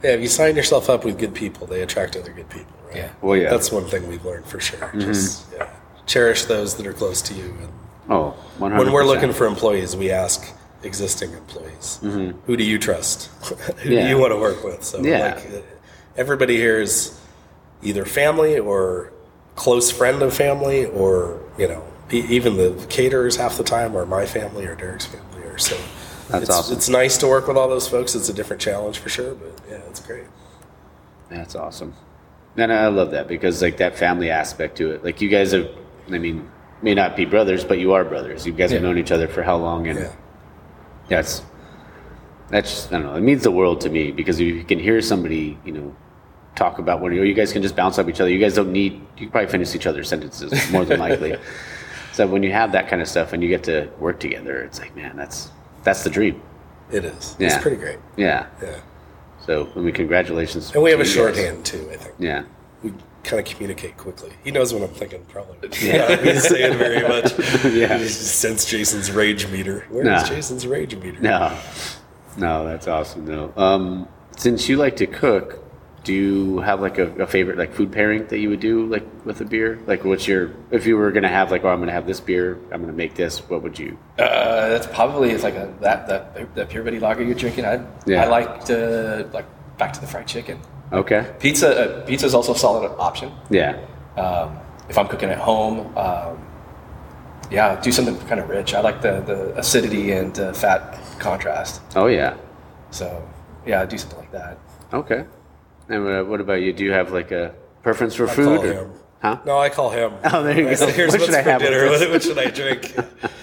Yeah, if you sign yourself up with good people, they attract other good people, right? Yeah. Well, yeah. That's one thing we've learned for sure. Just yeah, cherish those that are close to you. And Oh, one hundred percent. when we're looking for employees, we ask existing employees, who do you trust? Who Yeah. do you want to work with? So Yeah. like, uh, everybody here is either family or close friend of family, or you know, e- even the caterers half the time are my family or Derek's family. Or so. That's it's, awesome. It's nice to work with all those folks. It's a different challenge for sure, but yeah, it's great. That's awesome. And I love that because like that family aspect to it. Like you guys have, I mean, may not be brothers, but you are brothers. You guys have Yeah. known each other for how long? And Yeah. that's, that's just, I don't know, it means the world to me because you can hear somebody, you know, talk about what, or you guys can just bounce off each other. You guys don't need, you can probably finish each other's sentences more than likely. So when you have that kind of stuff and you get to work together, it's like, man, that's, that's the dream. It is. Yeah. It's pretty great. Yeah. Yeah. So, I mean, congratulations. And we have to a you guys. shorthand too, I think. Yeah. We kind of communicate quickly. He knows what I'm thinking, probably. Yeah, he's saying very much. Yeah. He just sense Jason's rage meter. Where Nah. is Jason's rage meter? No, no, that's awesome though. Um, since you like to cook, do you have like a, a favorite like food pairing that you would do like with a beer? Like, what's your if you were gonna have like, oh, I'm gonna have this beer, I'm gonna make this. What would you? Uh, that's probably it's like a, that that that Pure Betty lager you're drinking. I Yeah. I like to like back to the fried chicken. Okay. Pizza uh, pizza is also a solid option. Yeah. Um, if I'm cooking at home, um, yeah, do something kind of rich. I like the the acidity and uh, fat contrast. Oh yeah. So yeah, do something like that. Okay. And uh, what about you? Do you have like a preference for I food? call or- him. Huh? No, I call him. Oh, there you I go. say, Here's What what's should I for have with dinner. this? What, what should I drink?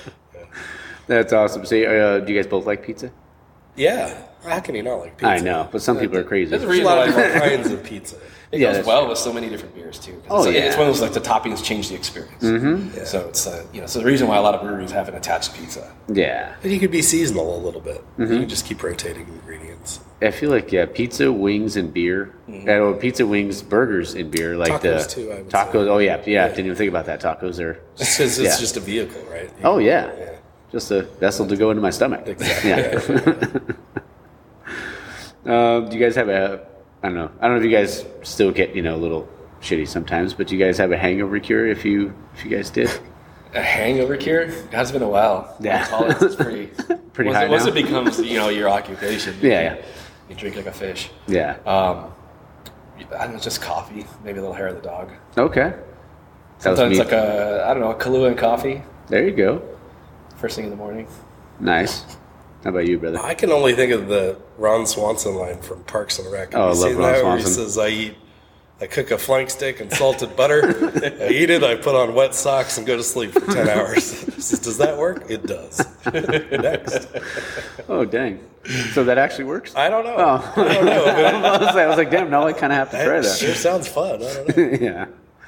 That's awesome. So, uh, do you guys both like pizza? Yeah. How can you not like pizza? I know, but some people are crazy. There's a There's a reason lot why of different kinds of pizza. it Yeah, goes that's well true. with so many different beers too. 'Cause Oh, it's, like- yeah. it's one of those like the toppings change the experience. Mm-hmm. So it's uh, you know so the reason why a lot of breweries have an attached pizza. Yeah. And you could be seasonal a little bit. Mm-hmm. You can just keep rotating ingredients. I feel like yeah, pizza, wings, and beer. Mm-hmm. Uh, or pizza, wings, burgers, and beer. Like Tacos, the too, I would tacos. say. Oh yeah, yeah, Didn't even think about that. Tacos are. Just 'cause it's Yeah. just a vehicle, right? Oh yeah. Yeah. Just a vessel to go into my stomach. Exactly. Yeah. Um, do you guys have a? I don't know. I don't know if you guys still get you know a little shitty sometimes, but do you guys have a hangover cure? If you if you guys did. A hangover cure? It has been a while. Yeah. College is pretty Pretty once, high it, once now? it becomes you know your occupation. Yeah, you, yeah. You drink like a fish. Yeah. Um, I don't know, just coffee, maybe a little hair of the dog. Okay. That was Sometimes me. like a I don't know a Kahlua and coffee There you go. first thing in the morning. Nice. How about you, brother? I can only think of the Ron Swanson line from Parks and Rec. Oh, I Have you love seen Ron that where he Swanson. says, I eat, I cook a flank steak and salted butter. I eat it, I put on wet socks and go to sleep for ten hours. He says, does that work? It does. Next. Oh dang. So that actually works. I don't know. Oh. I don't know. But I was like, I was like, damn. Now I kind of have to try it sure that. sounds fun. I don't know. Yeah.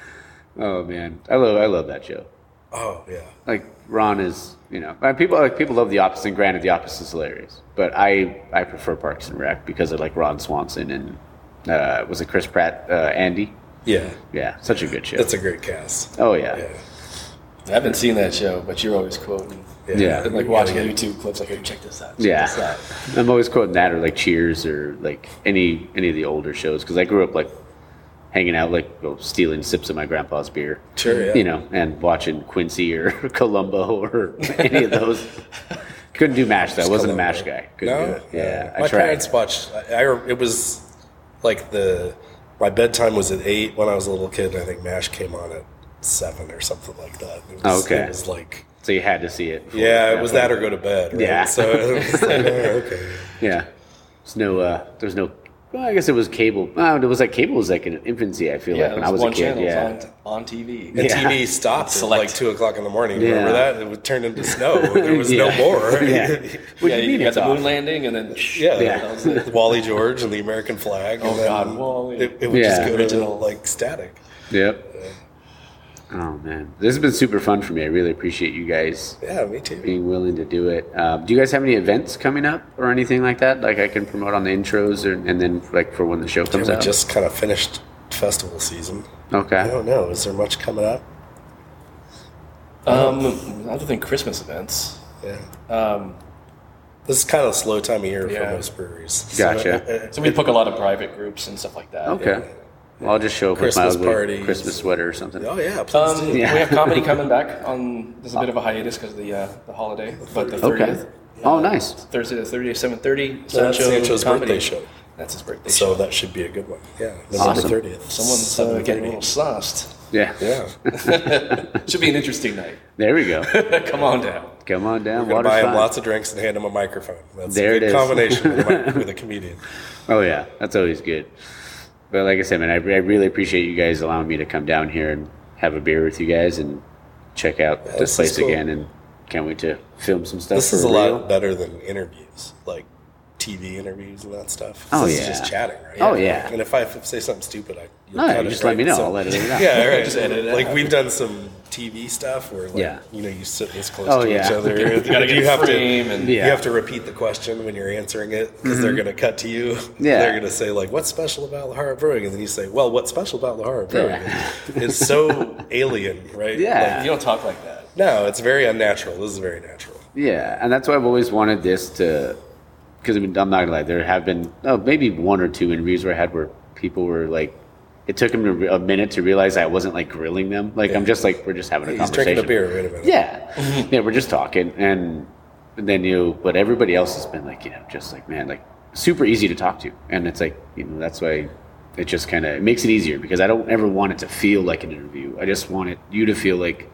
Oh man, I love I love that show. Oh, yeah. Like Ron is, you know, uh, people like people love The Office, and granted, The Office is hilarious. But I I prefer Parks and Rec because I like Ron Swanson and uh, was it Chris Pratt, uh, Andy? Yeah. Yeah, such a good show. That's a great cast. oh yeah. Yeah. I haven't seen that show, but you're always quoting. Yeah. And like You watching gotta get- YouTube clips, like, hey, check this out. Check Yeah, This out. I'm always quoting that or like Cheers or like any any of the older shows because I grew up like hanging out like well, stealing sips of my grandpa's beer. Sure, yeah. You know, and watching Quincy or Columbo or any of those. Couldn't do MASH though. I wasn't a Columbo. MASH guy. Couldn't do No? it. Yeah, I My tried. parents watched, I, I, it was like the, my bedtime was at eight when I was a little kid. And I think MASH came on at seven or something like that. It was, Oh, okay. It was like, So you had to see it. before- yeah, it was that or go to bed. Right? Yeah. So it was like, oh, okay. Yeah. There's no. Uh, there's no. Well, I guess it was cable. Uh, it was like cable was like in infancy. I feel Yeah, like when it I was one a kid. channel Yeah. was on, on T V. And Yeah. T V stopped at Select. like two o'clock in the morning. Yeah. Remember that? It would turn into snow. There was no Yeah. more. Yeah. What yeah, do you, you mean got it's the off? moon landing, and then Yeah, Yeah. that was it. Wally George and the American flag. Oh, and then God, Wally. It, it would Yeah. just go to Original. like static. Yep. Oh man, this has been super fun for me. I really appreciate you guys Yeah, me too. being willing to do it. Um, do you guys have any events coming up or anything like that? Like I can promote on the intros, or, and then like for when the show Yeah, comes we out. just kind of finished festival season. I Okay. don't know. Is there much coming up? Um, other than Christmas events, Yeah. um, This is kind of a slow time of year Yeah. for most breweries. Gotcha. So, So we book a lot of private groups and stuff like that. Okay. Well, I'll just show up Christmas with my ugly parties. Christmas sweater or something. oh yeah, please Um, do. Yeah. We have comedy coming back on. There's a bit of a hiatus because of the uh, the holiday, but the Okay. thirtieth, Oh, nice. Thursday the thirtieth, seven thirty. That's Sancho's birthday show. That's his birthday So show. that should be a good one. Yeah, November Awesome. thirtieth. Someone's uh, getting a little sauced. Yeah. Yeah. Should be an interesting night. There we go. Come on down. Come on down. We're gonna Water's buy him fine. lots of drinks and hand him a microphone. That's There a it good is. combination with, a, with a comedian. Oh yeah, that's always good. But like I said, man, I, I really appreciate you guys allowing me to come down here and have a beer with you guys and check out Yeah, this this is place cool. again. And can't wait to film some stuff. This for is a real. lot better than interviews, like T V interviews and that stuff. Oh, this yeah. is just chatting, right? Oh, yeah. And if I f- say something stupid, I you'll No, cut you it, just let right? me know. So- I'll let it out. Yeah, right. Just edit it Like out. we've done some T V stuff where, like, Yeah. you know, you sit this close Oh, to yeah. each other. You gotta get you a have frame to, and Yeah. you have to repeat the question when you're answering it because they're going to cut to you. Yeah. They're going to say like, "What's special about Lahara Brewing?" And then you say, "Well, what's special about Lahara Brewing?" Yeah. It's so alien, right? Yeah. Like, You don't talk like that. no, it's very unnatural. This is very natural. Yeah, and that's why I've always wanted this to, because I mean, I'm not gonna lie, there have been oh, maybe one or two interviews where I had where people were like, it took them a minute to realize I wasn't like grilling them. Like I'm just like we're just having a He's conversation. drinking a beer. Wait a minute. Yeah, yeah, we're just talking, and then you, but everybody else has been like, you know, just like man, like super easy to talk to, and it's like you know that's why it just kind of it makes it easier because I don't ever want it to feel like an interview. I just want it you to feel like,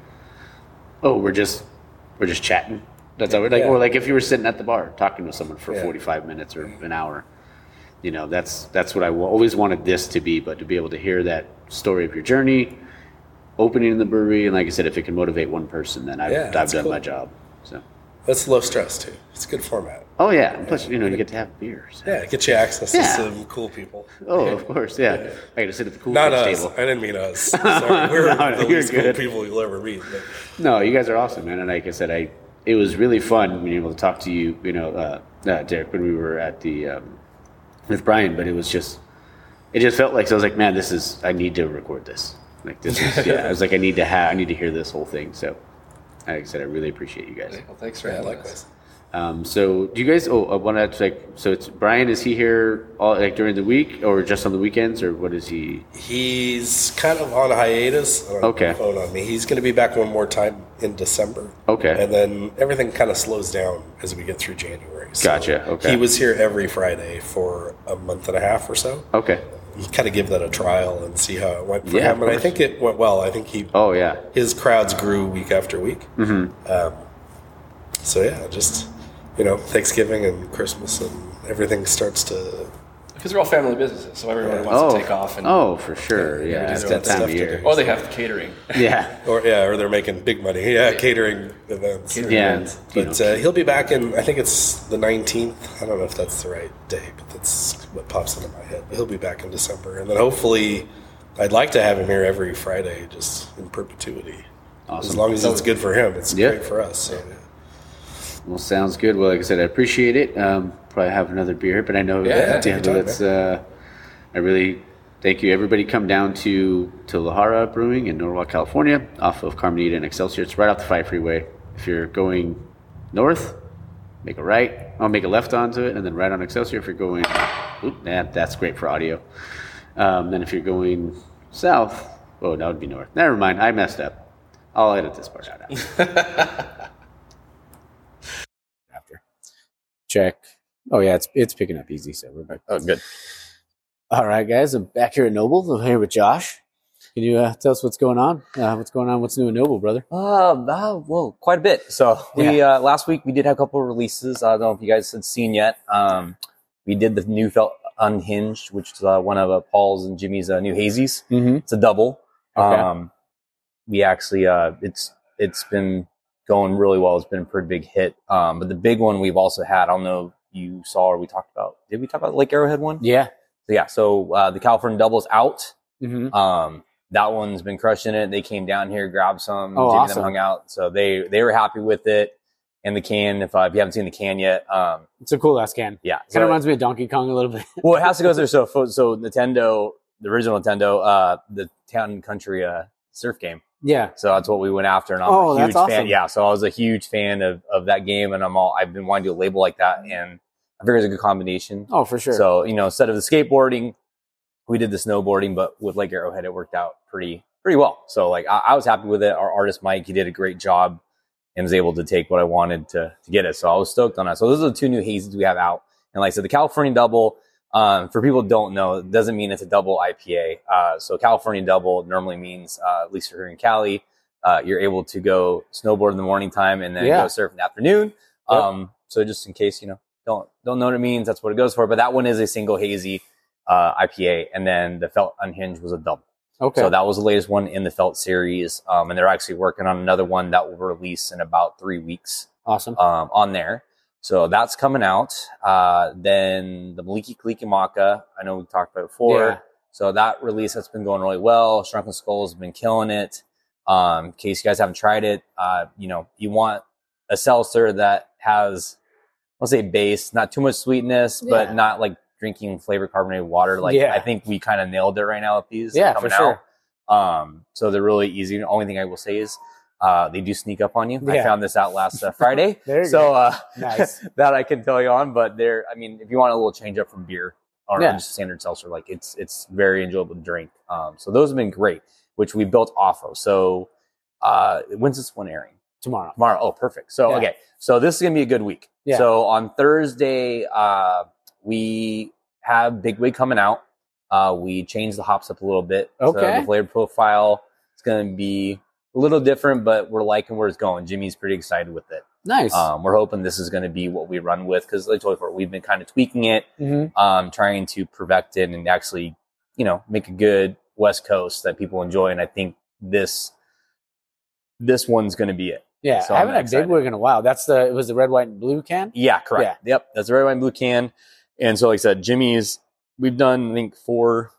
oh, we're just we're just chatting. That's how we're like, Yeah. or like if you were sitting at the bar talking to someone for Yeah. forty-five minutes or an hour, you know, that's that's what I w- always wanted this to be. But to be able to hear that story of your journey, opening the brewery, and like I said, if it can motivate one person, then I've, Yeah, I've that's done cool. my job. So, That's low stress too. It's a good format. oh yeah, and plus you know you get to have beers. Yeah, it gets you access Yeah. to some cool people. Oh, of course, yeah. I got to sit at the cool Not kids us. table. I didn't mean us. Sorry. We're No, no, the you're least cool good. people you'll ever meet. But No, you guys are awesome, man. And like I said, I it was really fun being able to talk to you, you know, uh, uh, Derek, when we were at the um, with Brian. But it was just, it just felt like so. I was like, man, this is. I need to record this. Like this is. Yeah, I was like, I need to have. I need to hear this whole thing. So, like I said, I really appreciate you guys. Well, thanks for yeah, having likewise. us. Um, so, do you guys? Oh, I want to like. So, it's Brian. Is he here all like during the week, or just on the weekends, or what is he? He's kind of on hiatus. I don't have Okay. my phone on me. He's going to be back one more time in December. Okay. And then everything kind of slows down as we get through January. So Gotcha, okay. He was here every Friday for a month and a half or so. Okay. You kind of give that a trial and see how it went for Yeah, him. of And I course. think it went well. I think he Oh yeah. his crowds grew week after week. Mm-hmm. Um, so yeah, just you know, Thanksgiving and Christmas and everything starts to. Because they're all family businesses, so everyone wants Oh. to take off and Oh, for sure. Yeah, Yeah, everybody's it's got that time stuff of to year. do. or they have catering. Yeah. Or yeah, or they're making big money. Yeah, catering events. Yeah. you But know. uh, he'll be back in. I think it's the nineteenth. I don't know if that's the right day, but that's what pops into my head. But he'll be back in December, and then hopefully, I'd like to have him here every Friday, just in perpetuity. Awesome. As long as it's good for him, it's Yeah. great for us. So, yeah. Well, sounds good. Well, like I said, I appreciate it. Um, probably have another beer, but I know Yeah, that take your time, let's. Uh, I really thank you. Everybody, come down to to Lahara Brewing in Norwalk, California, off of Carmenita and Excelsior. It's right off the five freeway. If you're going north, make a right. I'll make a left onto it, and then right on Excelsior. If you're going, oop, that that's great for audio. Um, then if you're going south, oh, that would be north. Never mind, I messed up. I'll edit this part out. After check. Oh yeah, it's it's picking up easy, so we're back. Oh, good. All right, guys, I'm back here at Noble. I'm here with Josh. Can you uh, tell us what's going on? Uh, what's going on? What's new at Noble, brother? Uh, uh, well, quite a bit. So we uh, last week we did have a couple of releases. I don't know if you guys had seen yet. Um, we did the new felt Unhinged, which is uh, one of uh, Paul's and Jimmy's uh, new hazies. Mm-hmm. It's a double. Okay. Um, we actually uh, it's it's been going really well. It's been a pretty big hit. Um, but the big one we've also had. I don't know if you saw or we talked about. Did we talk about the Lake Arrowhead one? Yeah. So, yeah. So uh, the California double is out. Mm-hmm. Um, that one's been crushing it. They came down here, grabbed some, Oh, Jimmy and awesome. them hung out. So they, they were happy with it. And the can, if, uh, if you haven't seen the can yet, um, It's a cool ass can. yeah. Kind So, of reminds me of Donkey Kong a little bit. well, it has to go there. So, fo- so Nintendo, the original Nintendo, uh, the Town and Country, uh, surf game, Yeah. So that's what we went after, and I'm Oh, a that's huge awesome. fan. Yeah, so I was a huge fan of, of that game, and I'm all I've been wanting to do a label like that, and I figured it's a good combination. Oh, for sure. So you know, instead of the skateboarding, we did the snowboarding, but with Lake Arrowhead, it worked out pretty pretty well. So like I, I was happy with it. Our artist Mike, he did a great job and was able to take what I wanted to to get it. So I was stoked on that. So those are the two new hazes we have out, and like I said, the California Double. Um, for people who don't know, it doesn't mean it's a double I P A. Uh, so California Double normally means, uh, at least here in Cali, uh, you're able to go snowboard in the morning time and then Yeah. go surf in the afternoon. Yep. Um, so just in case, you know, don't, don't know what it means, that's what it goes for. But that one is a single hazy, uh, I P A. And then the Felt Unhinged was a double. Okay. So that was the latest one in the Felt series. Um, and they're actually working on another one that will release in about three weeks, awesome. um, on there. So that's coming out. Uh, then the Maliki Kalikimaka, I know we talked about it before. Yeah. So that release has been going really well. Shrunken Skulls has been killing it. Um, in case you guys haven't tried it, uh, you know, you want a seltzer that has, let's say base, not too much sweetness, Yeah. but not like drinking flavored carbonated water. Like Yeah. I think we kind of nailed it right now with these Yeah, coming for sure. out. Um, so they're really easy. The only thing I will say is, Uh, they do sneak up on you. I Yeah. found this out last uh, Friday. There you so, go. uh, Nice. that I can tell you on, but they're, I mean, if you want a little change up from beer or Yeah. just standard seltzer, like it's, it's very enjoyable to drink. Um, so those have been great, which we built off of. So, uh, when's this one airing? Tomorrow. Tomorrow. Oh, perfect. So, Yeah. okay. So this is going to be a good week. Yeah. So on Thursday, uh, we have Big Wig coming out. Uh, we changed the hops up a little bit. Okay. So the flavored profile, it's going to be a little different, but we're liking where it's going. Jimmy's pretty excited with it. Nice. Um, we're hoping this is going to be what we run with, because like I told you before, we've been kind of tweaking it, mm-hmm. um, trying to perfect it and actually, you know, make a good West Coast that people enjoy. And I think this this one's going to be it. Yeah. so I I'm haven't had excited. Big Wig in a while. That's the, it was the red, white, and blue can? Yeah, correct. Yep, that's the red, white, and blue can. And so, like I said, Jimmy's, we've done, I think, four,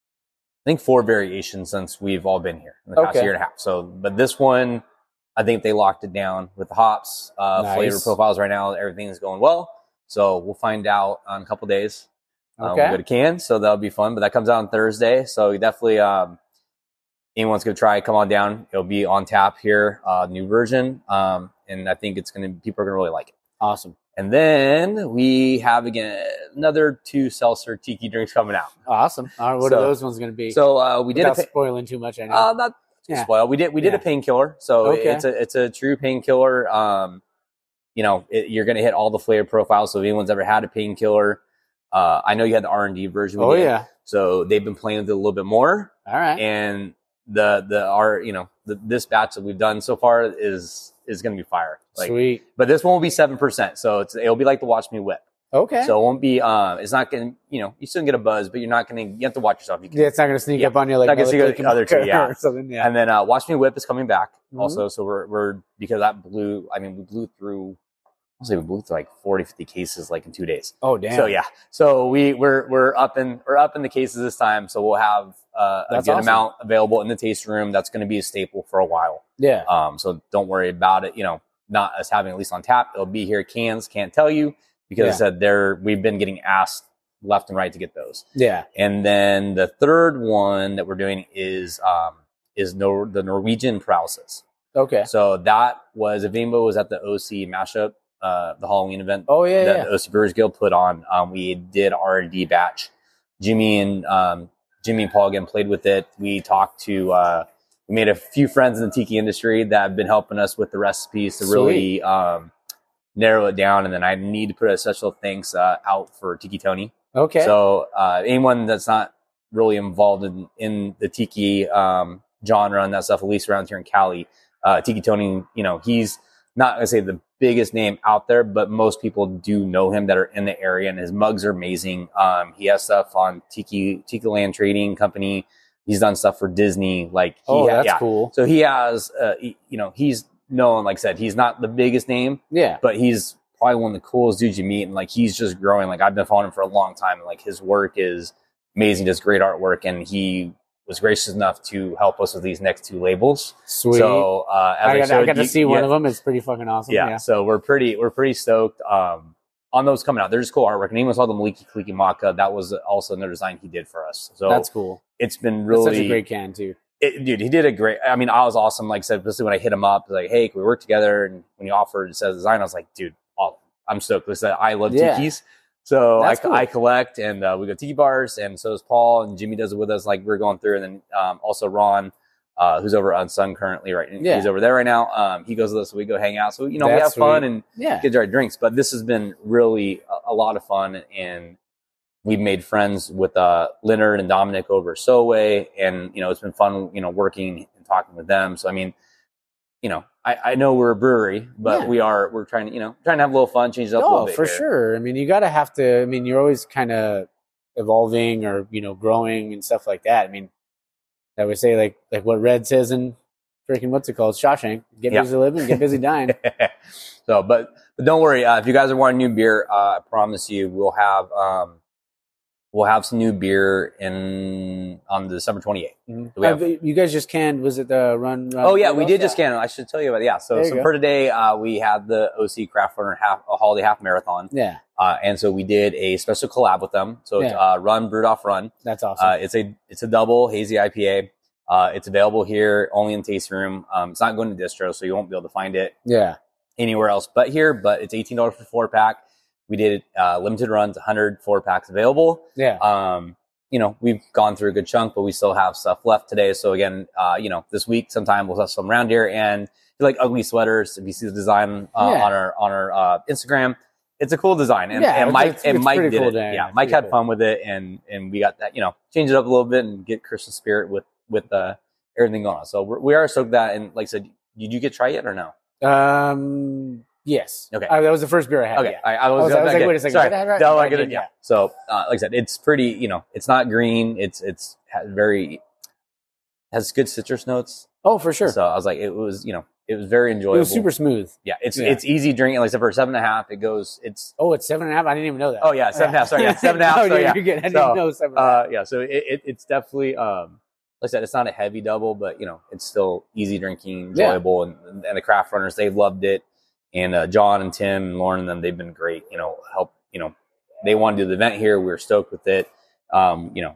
I think four variations since we've all been here in the past Okay. year and a half. So, but this one, I think they locked it down with the hops, uh, Nice. flavor profiles right now. Everything's going well. So we'll find out in a couple days. Um, Okay. we'll go to cans, so that'll be fun. But that comes out on Thursday. So definitely, um, anyone's going to try it, come on down. It'll be on tap here, uh, new version. Um, and I think it's going to, people are going to really like it. Awesome. And then we have again another two seltzer tiki drinks coming out. Awesome. All right, what So- are those ones going to be? So uh, we did a Without pa- spoiling too much, I know. uh, not to Yeah. spoil. We did we did Yeah. a painkiller. So Okay. it's a it's a true painkiller. Um, you know, it, you're going to hit all the flavor profiles. So if anyone's ever had a painkiller, uh, I know you had the R and D version. we oh, did. yeah. So they've been playing with it a little bit more, All right. and the the our you know the, this batch that we've done so far is is going to be fire. Like, Sweet. but this one will be seven percent. So it's it'll be like the Watch Me Whip. Okay. So it won't be, um, it's not going to, you know, you still get a buzz, but you're not going to, you have to watch yourself. You can, yeah, it's not going to sneak Yeah. up on you like Not gonna sneak Miller up the other two, Kalikimaka yeah. or something. Yeah. And then, uh, Watch Me Whip is coming back Mhm. also. So we're, we're, because that blew, I mean, we blew through, I'll say we blew through like forty, fifty cases like in two days. oh, damn. So yeah, so we, we're, we're up in, we're up in the cases this time. So we'll have, uh, a That's good awesome. amount available in the tasting room. That's going to be a staple for a while. Yeah. Um, so don't worry about it. You know, not us having at least on tap. It'll be here. Cans, can't tell you, because Yeah. I said they're, we've been getting asked left and right to get those. Yeah. And then the third one that we're doing is um, is Nor- the Norwegian paralysis. Okay. So that was, if anybody was at the O C mashup, uh, the Halloween event Oh, yeah, that yeah. the O C Brewers Guild put on, um, we did R and D batch. Jimmy and um, Jimmy and Paul again played with it. We talked to, uh, we made a few friends in the tiki industry that have been helping us with the recipes to really um, narrow it down. And then I need to put a special thanks uh, out for Tiki Tony. Okay. So uh, anyone that's not really involved in, in the tiki um, genre and that stuff, at least around here in Cali, uh, Tiki Tony, you know, he's not going to say the biggest name out there, but most people do know him that are in the area, and his mugs are amazing. Um, he has stuff on Tiki Tiki Land Trading Company. He's done stuff for Disney. Like, he oh, ha- that's yeah. cool. So he has, uh, he, you know, he's known, like I said, he's not the biggest name, Yeah. but he's probably one of the coolest dudes you meet. And like, he's just growing. Like, I've been following him for a long time. And like, his work is amazing, does great artwork. And he was gracious enough to help us with these next two labels. Sweet. So, uh, as I got, I showed got to you- see one yeah, of them. It's pretty fucking awesome. Yeah, Yeah. So we're pretty, we're pretty stoked, um, on those coming out. They're just cool artwork. And even saw the Maliki Kalikimaka. That was also another design he did for us. So That's cool. it's been It's really such a great can, too. It, dude, he did a great. I mean, I was awesome. Like I said, especially when I hit him up, like, "Hey, can we work together?" And when he offered to set design, I was like, "Dude, oh, I'm stoked." Like I said, I love Yeah. tikis, so I, That's cool. I collect, and uh, we go tiki bars, and so does Paul, and Jimmy does it with us. Like we're going through, and then um, also Ron, uh, who's over on Sun currently, right? Yeah. He's over there right now. Um, he goes with us, so we go hang out. So you know, we That's have fun sweet. and Yeah. get our drinks. But this has been really a, a lot of fun, and we've made friends with uh, Leonard and Dominic over at Soway, and you know, it's been fun, you know, working and talking with them. So I mean, you know, I, I know we're a brewery, but Yeah. we are we're trying to, you know, trying to have a little fun, change it up a Oh, little bit. for here. sure. I mean, you got to have to. I mean, you're always kind of evolving or you know growing and stuff like that. I mean, I would say like like what Red says in freaking what's it called, Shawshank. Get Yeah. busy living, get busy dying. So, but but don't worry. Uh, if you guys are wanting new beer, uh, I promise you, we'll have um, we'll have some new beer in on December twenty-eighth. Mhm. Do we have- Uh, you guys just canned. Was it the run? run Oh yeah, we Run- did just can. I should tell you about it. Yeah. So, There you so go. for today, uh, we had the O C Craft Runner half a holiday half marathon, Yeah, uh, and so we did a special collab with them. So it's Yeah. uh, Run Brewed Off Run. that's awesome. Uh, it's a it's a double hazy I P A. Uh, it's available here only in tasting room. Um, it's not going to distro, so you won't be able to find it yeah, anywhere else but here. But it's eighteen dollars for four pack. We did uh, limited runs, one hundred four packs available. yeah. Um, you know, we've gone through a good chunk, but we still have stuff left today. So again, uh, you know, this week sometime we'll have some around here. And if you like ugly sweaters, if you see the design uh, Yeah. on our on our uh, Instagram, it's a cool design. And, Yeah, and it's- Mike it's- and it's Mike pretty did cool it. design. Yeah, It's Mike pretty had cool. fun with it, and and we got that. You know, change it up a little bit and get Christmas spirit with with uh, everything going on. So we're, we are stoked that. And like I said, did you get to try it or no? Um, yes. Okay. Uh, that was the first beer I had. Okay, Yeah. I, I I was, was- I was like, okay. wait a second, Sorry, did I have it right? no, I I get it. did, Yeah. yeah. So, uh, like I said, it's pretty. You know, it's not green. It's it's ha- very has good citrus notes. Oh, for sure. So I was like, it was, you know, it was very enjoyable. It was super smooth. Yeah, it's Yeah. it's easy drinking. Like I said, for seven and a half, it goes. It's Oh, it's seven and a half. I didn't even know that. oh yeah, seven and a half. Sorry, yeah, seven and a half. no, so you're, yeah, you're good. I didn't So, know seven and a half. uh, yeah. So it, it it's definitely um, like I said, it's not a heavy double, but you know, it's still easy drinking, Yeah. enjoyable, and and the craft runners they loved it, and uh, John and Tim and Lauren and them they've been great. You know, help. You know, they wanted to do the event here. We were stoked with it. Um, you know,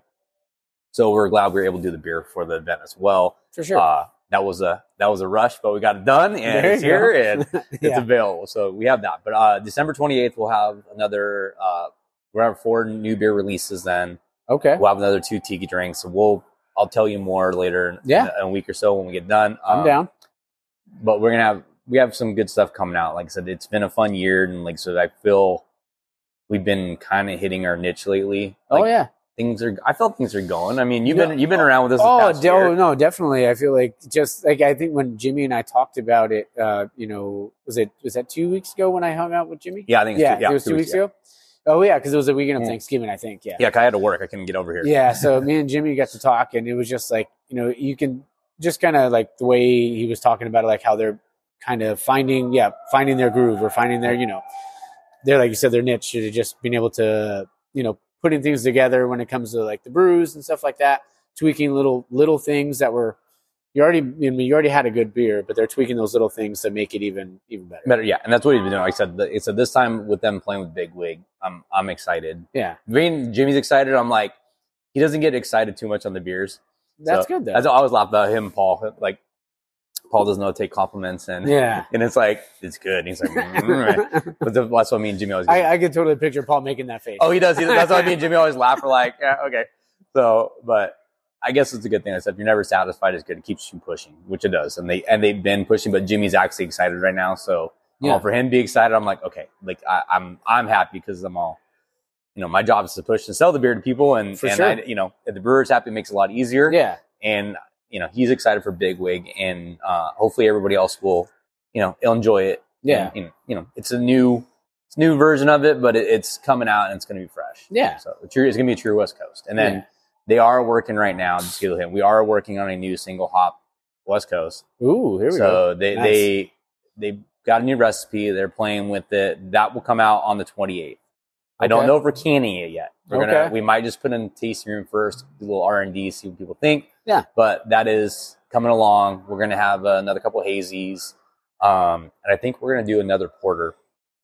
so we're glad we were able to do the beer for the event as well. For sure. Uh, that was a that was a rush, but we got it done, and There it's you here, go. and it's Yeah. available. So we have that. But uh, December twenty-eighth, we'll have another. Uh, we'll have four new beer releases. Then Okay. we'll have another two tiki drinks. So we'll I'll tell you more later in, Yeah. in, a, in a week or so when we get done. I'm Um, down. But we're gonna have we have some good stuff coming out. Like I said, it's been a fun year, and like so I feel we've been kind of hitting our niche lately. Like, Oh yeah. things are. I felt things are going. I mean, you've Yeah. been you've been around with us. Oh, the past de- year. oh, no, definitely. I feel like just like I think when Jimmy and I talked about it, uh, you know, was it was that two weeks ago when I hung out with Jimmy? Yeah, I think it's yeah, two, yeah, it was two weeks ago. Oh yeah, because it was the weekend of Yeah. Thanksgiving, I think. Yeah. Yeah, 'cause I had to work. I couldn't get over here. Yeah, so me and Jimmy got to talk, and it was just like, you know, you can just kind of like the way he was talking about it, like how they're kind of finding, yeah, finding their groove or finding their, you know, they're like you said, their niche, to just being able to, you know, putting things together when it comes to like the brews and stuff like that, tweaking little little things that were you already, I mean, you already had a good beer, but they're tweaking those little things to make it even even better. Better, yeah, and that's what he's been doing. Like I said, the, so this time with them playing with Big Wig, I'm I'm excited. Yeah, Being Jimmy's excited, I'm like, he doesn't get excited too much on the beers. that's So, good though. That's, I always laugh about him, Paul. Like, Paul doesn't know how to take compliments, and Yeah. and it's like it's good. And he's like, mm, right. But the, that's what me and Jimmy always. I, I could totally picture Paul making that face. oh, he does. He, that's why me and Jimmy always laugh. We're like, yeah, okay. So, but I guess it's a good thing. I said, if you're never satisfied, it's good. It keeps you pushing, which it does. And they and they've been pushing, but Jimmy's actually excited right now. So, Yeah. all for him to be excited, I'm like, okay, like I, I'm I'm happy because I'm all. You know, my job is to push and sell the beer to people, and, For and sure. I, you know, if the brewer's happy, it makes it a lot easier. Yeah, And you know, he's excited for Big Wig, and uh, hopefully everybody else will, you know, will enjoy it. Yeah. And, you know, it's a new, it's a new version of it, but it, it's coming out and it's going to be fresh. Yeah. So it's, true, it's going to be a true West Coast, and then Yeah. they are working right now. Just to give him, we are working on a new single hop West Coast. Ooh, here we so go. they Nice. they they got a new recipe. They're playing with it. That will come out on the twenty-eighth. I don't Okay. know if we're canning it yet. We're Okay. gonna we might just put it in the tasting room first, do a little R and D, see what people think. Yeah. But that is coming along. We're gonna have uh, another couple of hazies, um, and I think we're gonna do another porter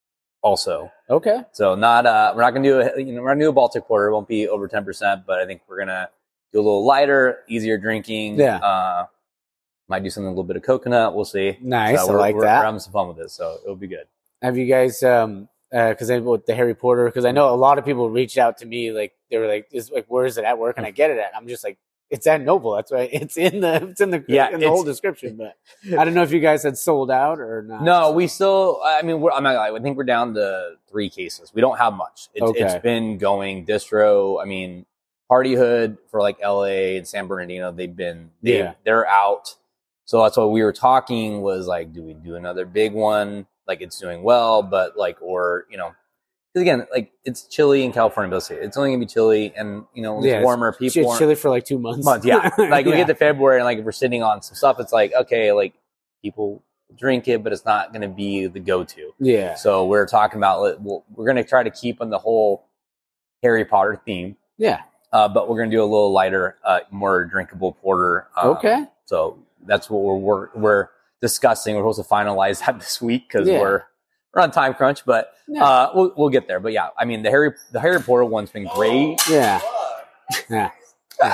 also. Okay. So not uh, we're not gonna do a you know we're gonna do a Baltic porter. It won't be over ten percent, but I think we're gonna do a little lighter, easier drinking. Yeah. Uh, might do something a little bit of coconut. We'll see. Nice. So I we're, like we're, that. We're having some fun with it, so it'll be good. Have you guys, um, because I with the Harry Potter, because I know a lot of people reached out to me, like they were like, "Is like where is it at? Where can I get it at?" I'm just like, it's at Noble. That's right. It's in the it's in the Yeah, in the it's- whole description. But I don't know if you guys had sold out or not. No, we still. I mean, we're, I'm not. I think we're down to three cases. We don't have much. It's, Okay. it's been going distro. I mean, Party Hood for like L A and San Bernardino. They've been. They, Yeah. They're out. So that's what we were talking was like, do we do another big one? Like it's doing well, but like, or you know, because again, like it's chilly in California. Basically, it's only gonna be chilly, and you know, when Yeah, it's warmer. It's People aren't- chilly for like two months. month, yeah. Like we Yeah. get to February and like if we're sitting on some stuff, it's like okay, like people drink it, but it's not going to be the go-to. Yeah. So we're talking about like, well, we're going to try to keep on the whole Harry Potter theme, Yeah. uh, but we're going to do a little lighter, uh, more drinkable porter. Um, Okay. So that's what we're we're, we're discussing. We're supposed to finalize that this week because Yeah. we're we're on time crunch, but Yeah. uh, we'll we'll get there. But yeah, I mean the Harry the Harry Potter one's been great. Yeah. Yeah. Yeah.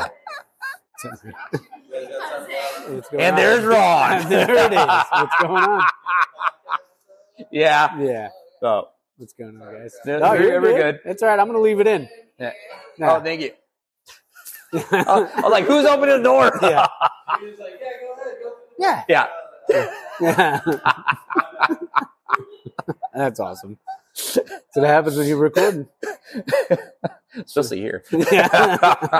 What's going And on? there's Ron. There it is. What's going on? Yeah. Yeah. So. What's going on, guys? No, No, you're- you're you're good. good. That's all right. I'm going to leave it in. Yeah. No. Oh, thank you. I I was like, who's opening the door? Yeah. Yeah. Yeah. Yeah. That's awesome. So that happens when you're recording. Especially here. Yeah.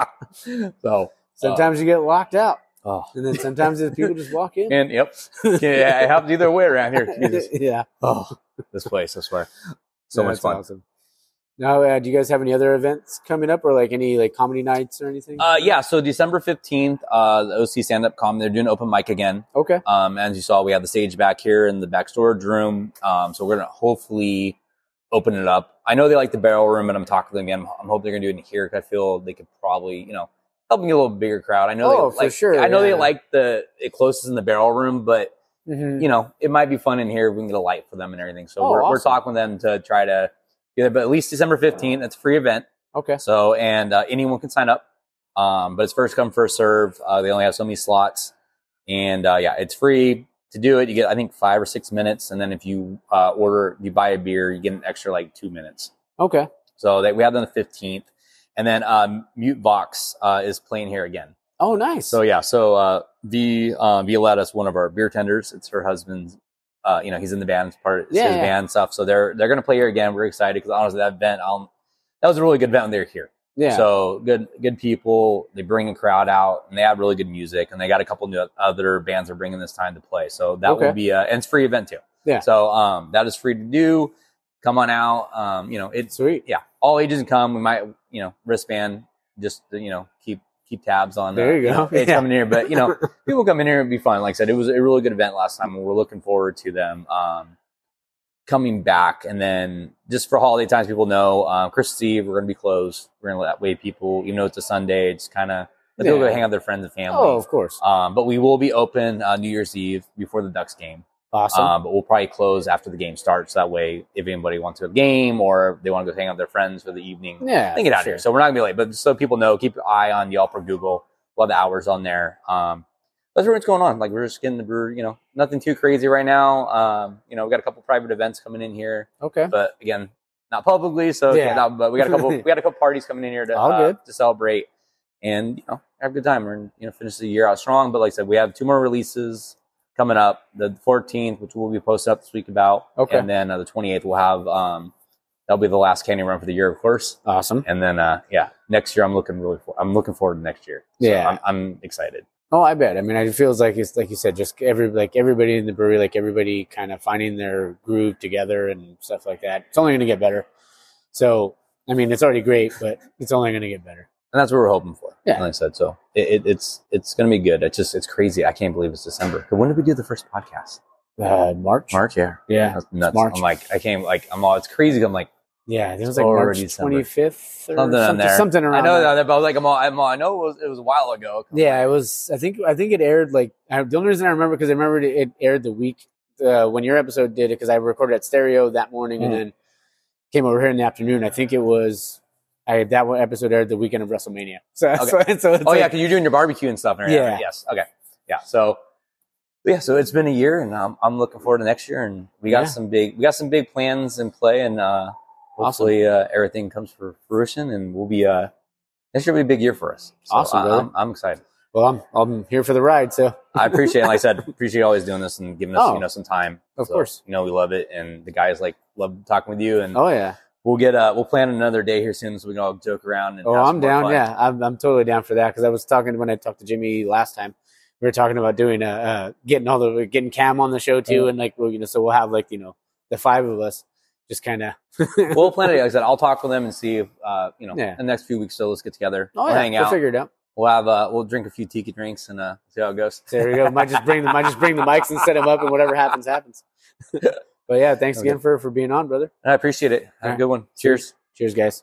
So, Sometimes you get locked out, oh. and then sometimes the people just walk in. And, yep. Yeah, it happens either way around here. Jesus. Yeah. Oh, this place, I swear. So Yeah, much that's fun. Awesome. Now, uh, do you guys have any other events coming up, or like any like comedy nights or anything? Uh, yeah, so December fifteenth, uh, the O C Stand Up Com, they're doing open mic again. Okay. Um, as you saw, we have the stage back here in the back storage room. Um, so we're going to hopefully open it up. I know they like the barrel room, and I'm talking to them again. I'm, I'm hoping they're going to do it in here because I feel they could probably, you know, help me get a little bigger crowd. I know Oh, they for like, sure, I know yeah. they like the it closest in the barrel room, but Mm-hmm. you know, it might be fun in here if we can get a light for them and everything. So Oh, we're, we're awesome. talking with them to try to get it, but at least December fifteenth, it's a free event. Okay. So, and uh, anyone can sign up. Um, but it's first come, first serve. Uh, they only have so many slots. And uh, yeah, it's free to do it. You get, I think, five or six minutes. And then if you uh, order, you buy a beer, you get an extra like two minutes. Okay. So that we have on the fifteenth. And then um, Mute Vox uh, is playing here again. Oh, nice. So yeah, so uh, V uh, Violetta's one of our beer tenders. It's her husband's. Uh, you know, he's in the band, it's part of Yeah, his yeah. band stuff. So they're they're gonna play here again. We're excited because honestly, that event, um, that was a really good event when they were here. yeah. So good good people. They bring a crowd out, and they have really good music. And they got a couple new other bands they're bringing this time to play. So that Okay. will be a and it's a free event too. Yeah. So um, that is free to do. Come on out. Um, you know, it's Sweet. yeah, all ages can come. We might, you know, wristband, just, you know, keep keep tabs on. There you uh, go. know, it's Yeah. coming here, but you know, people come in here and be fun. Like I said, it was a really good event last time, and we're looking forward to them um, coming back. And then just for holiday times, people know um, Christmas Eve we're going to be closed. We're going to let that way people, even though it's a Sunday, it's kind of let people Yeah. go hang out with their friends and family. Oh, of course. Um, but we will be open uh, New Year's Eve before the Ducks game. Awesome. Um, but we'll probably close after the game starts. That way, if anybody wants to a game or they want to go hang out with their friends for the evening, yeah. they can get out sure. here. So we're not gonna be late, but so people know, keep your eye on Yelp or Google. We'll have the hours on there. Um, that's what's going on. Like we're just getting the brewer, you know, nothing too crazy right now. Um, you know, we got a couple private events coming in here, Okay. but again, not publicly. So Yeah. yeah, not, but we got a couple, we got a couple parties coming in here to All uh, good. to celebrate and you know have a good time. We're in, you know finish the year out strong. But like I said, we have two more releases coming up. The fourteenth, which will be posted up this week about, Okay. and then uh, the twenty-eighth we'll have um, that'll be the last candy run for the year, of course. Awesome. And then, uh, yeah, next year I'm looking really for. I'm looking forward to next year. So Yeah. I'm, I'm excited. Oh, I bet. I mean, it feels like it's like you said, just every like everybody in the brewery, like everybody kind of finding their groove together and stuff like that. It's only going to get better. So, I mean, it's already great, but it's only going to get better. And that's what we're hoping for. Yeah. Like I said, so it, it, it's it's going to be good. It's just it's crazy. I can't believe it's December. When did we do the first podcast? Uh, March. March, yeah, Yeah. That's nuts. March. I'm like, I can't like, I'm all. It's crazy. I'm like Yeah, it was It's like already March December. twenty fifth or something something, on there. something around. I know that. that, but I was like, I'm all. I'm all. I know it was it was a while ago. Yeah, it was. I think. I think it aired like. I, the only reason I remember because I remember it, it aired the week uh, when your episode did it because I recorded at Stereo that morning and Mhm. then came over here in the afternoon. I think it was I that one episode aired the weekend of WrestleMania. So, Okay. so, so it's Oh like, yeah, because you're doing your barbecue and stuff. And everything, Yeah. right? Yes. Okay. Yeah. So yeah. So it's been a year, and I'm I'm looking forward to next year, and we got Yeah. some big we got some big plans in play, and uh, hopefully uh, everything comes to fruition, and we'll be uh next year will be a big year for us. So Awesome, I, brother. I'm, I'm excited. well, I'm I'm here for the ride. So I appreciate, like I said, appreciate you always doing this and giving us, Oh, you know, some time. of So, course. you know, we love it, and the guys like love talking with you. And oh yeah, we'll get uh, we'll plan another day here soon, so we can all joke around. And oh have some I'm more down. fun. Yeah, I'm I'm totally down for that because I was talking when I talked to Jimmy last time. We were talking about doing uh, uh getting all the getting Cam on the show too, Yeah. and like well, you know, so we'll have like you know the five of us just kind of. We'll plan it. Like I said, I'll talk with them and see if uh, you know, Yeah. in the next few weeks. So let's get together, Oh we'll yeah, hang we'll out. figure it out. We'll have uh, we'll drink a few tiki drinks and uh, see how it goes. There we go. Might just bring the might just bring the mics and set them up, and whatever happens happens. But yeah, thanks again for for being on, brother. I appreciate it. Have All a right. good one. Cheers. Cheers, guys.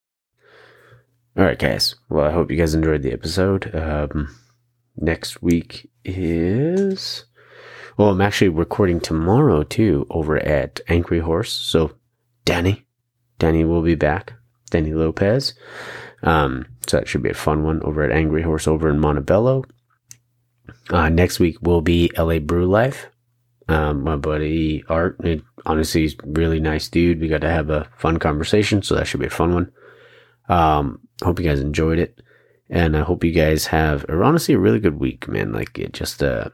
All right, guys. Well, I hope you guys enjoyed the episode. Um, next week is... Well, I'm actually recording tomorrow, too, over at Angry Horse. So, Danny. Danny will be back. Danny Lopez. Um, so that should be a fun one over at Angry Horse over in Montebello. Uh, next week will be L A Brew Life. Um, my buddy Art, it, honestly, he's a really nice dude. We got to have a fun conversation, so that should be a fun one. Um, hope you guys enjoyed it, and I hope you guys have, or honestly, a really good week, man. Like it just, uh,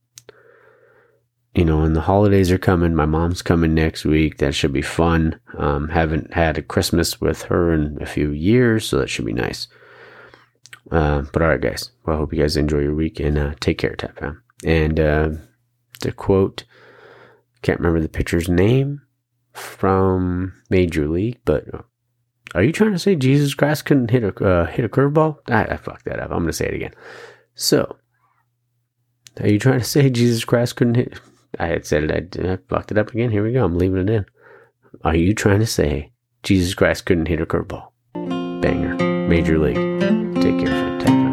you know, and the holidays are coming. My mom's coming next week. That should be fun. Um, haven't had a Christmas with her in a few years, so that should be nice. Uh, but all right, guys. Well, I hope you guys enjoy your week and uh, take care, Tap Fam. And uh, to quote, can't remember the pitcher's name from Major League, but are you trying to say Jesus Christ couldn't hit a uh, hit a curveball? I, I fucked that up. I'm going to say it again. So, are you trying to say Jesus Christ couldn't hit? I had said it. I, I fucked it up again. Here we go. I'm leaving it in. Are you trying to say Jesus Christ couldn't hit a curveball? Banger. Major League. Take care, Tap Fam.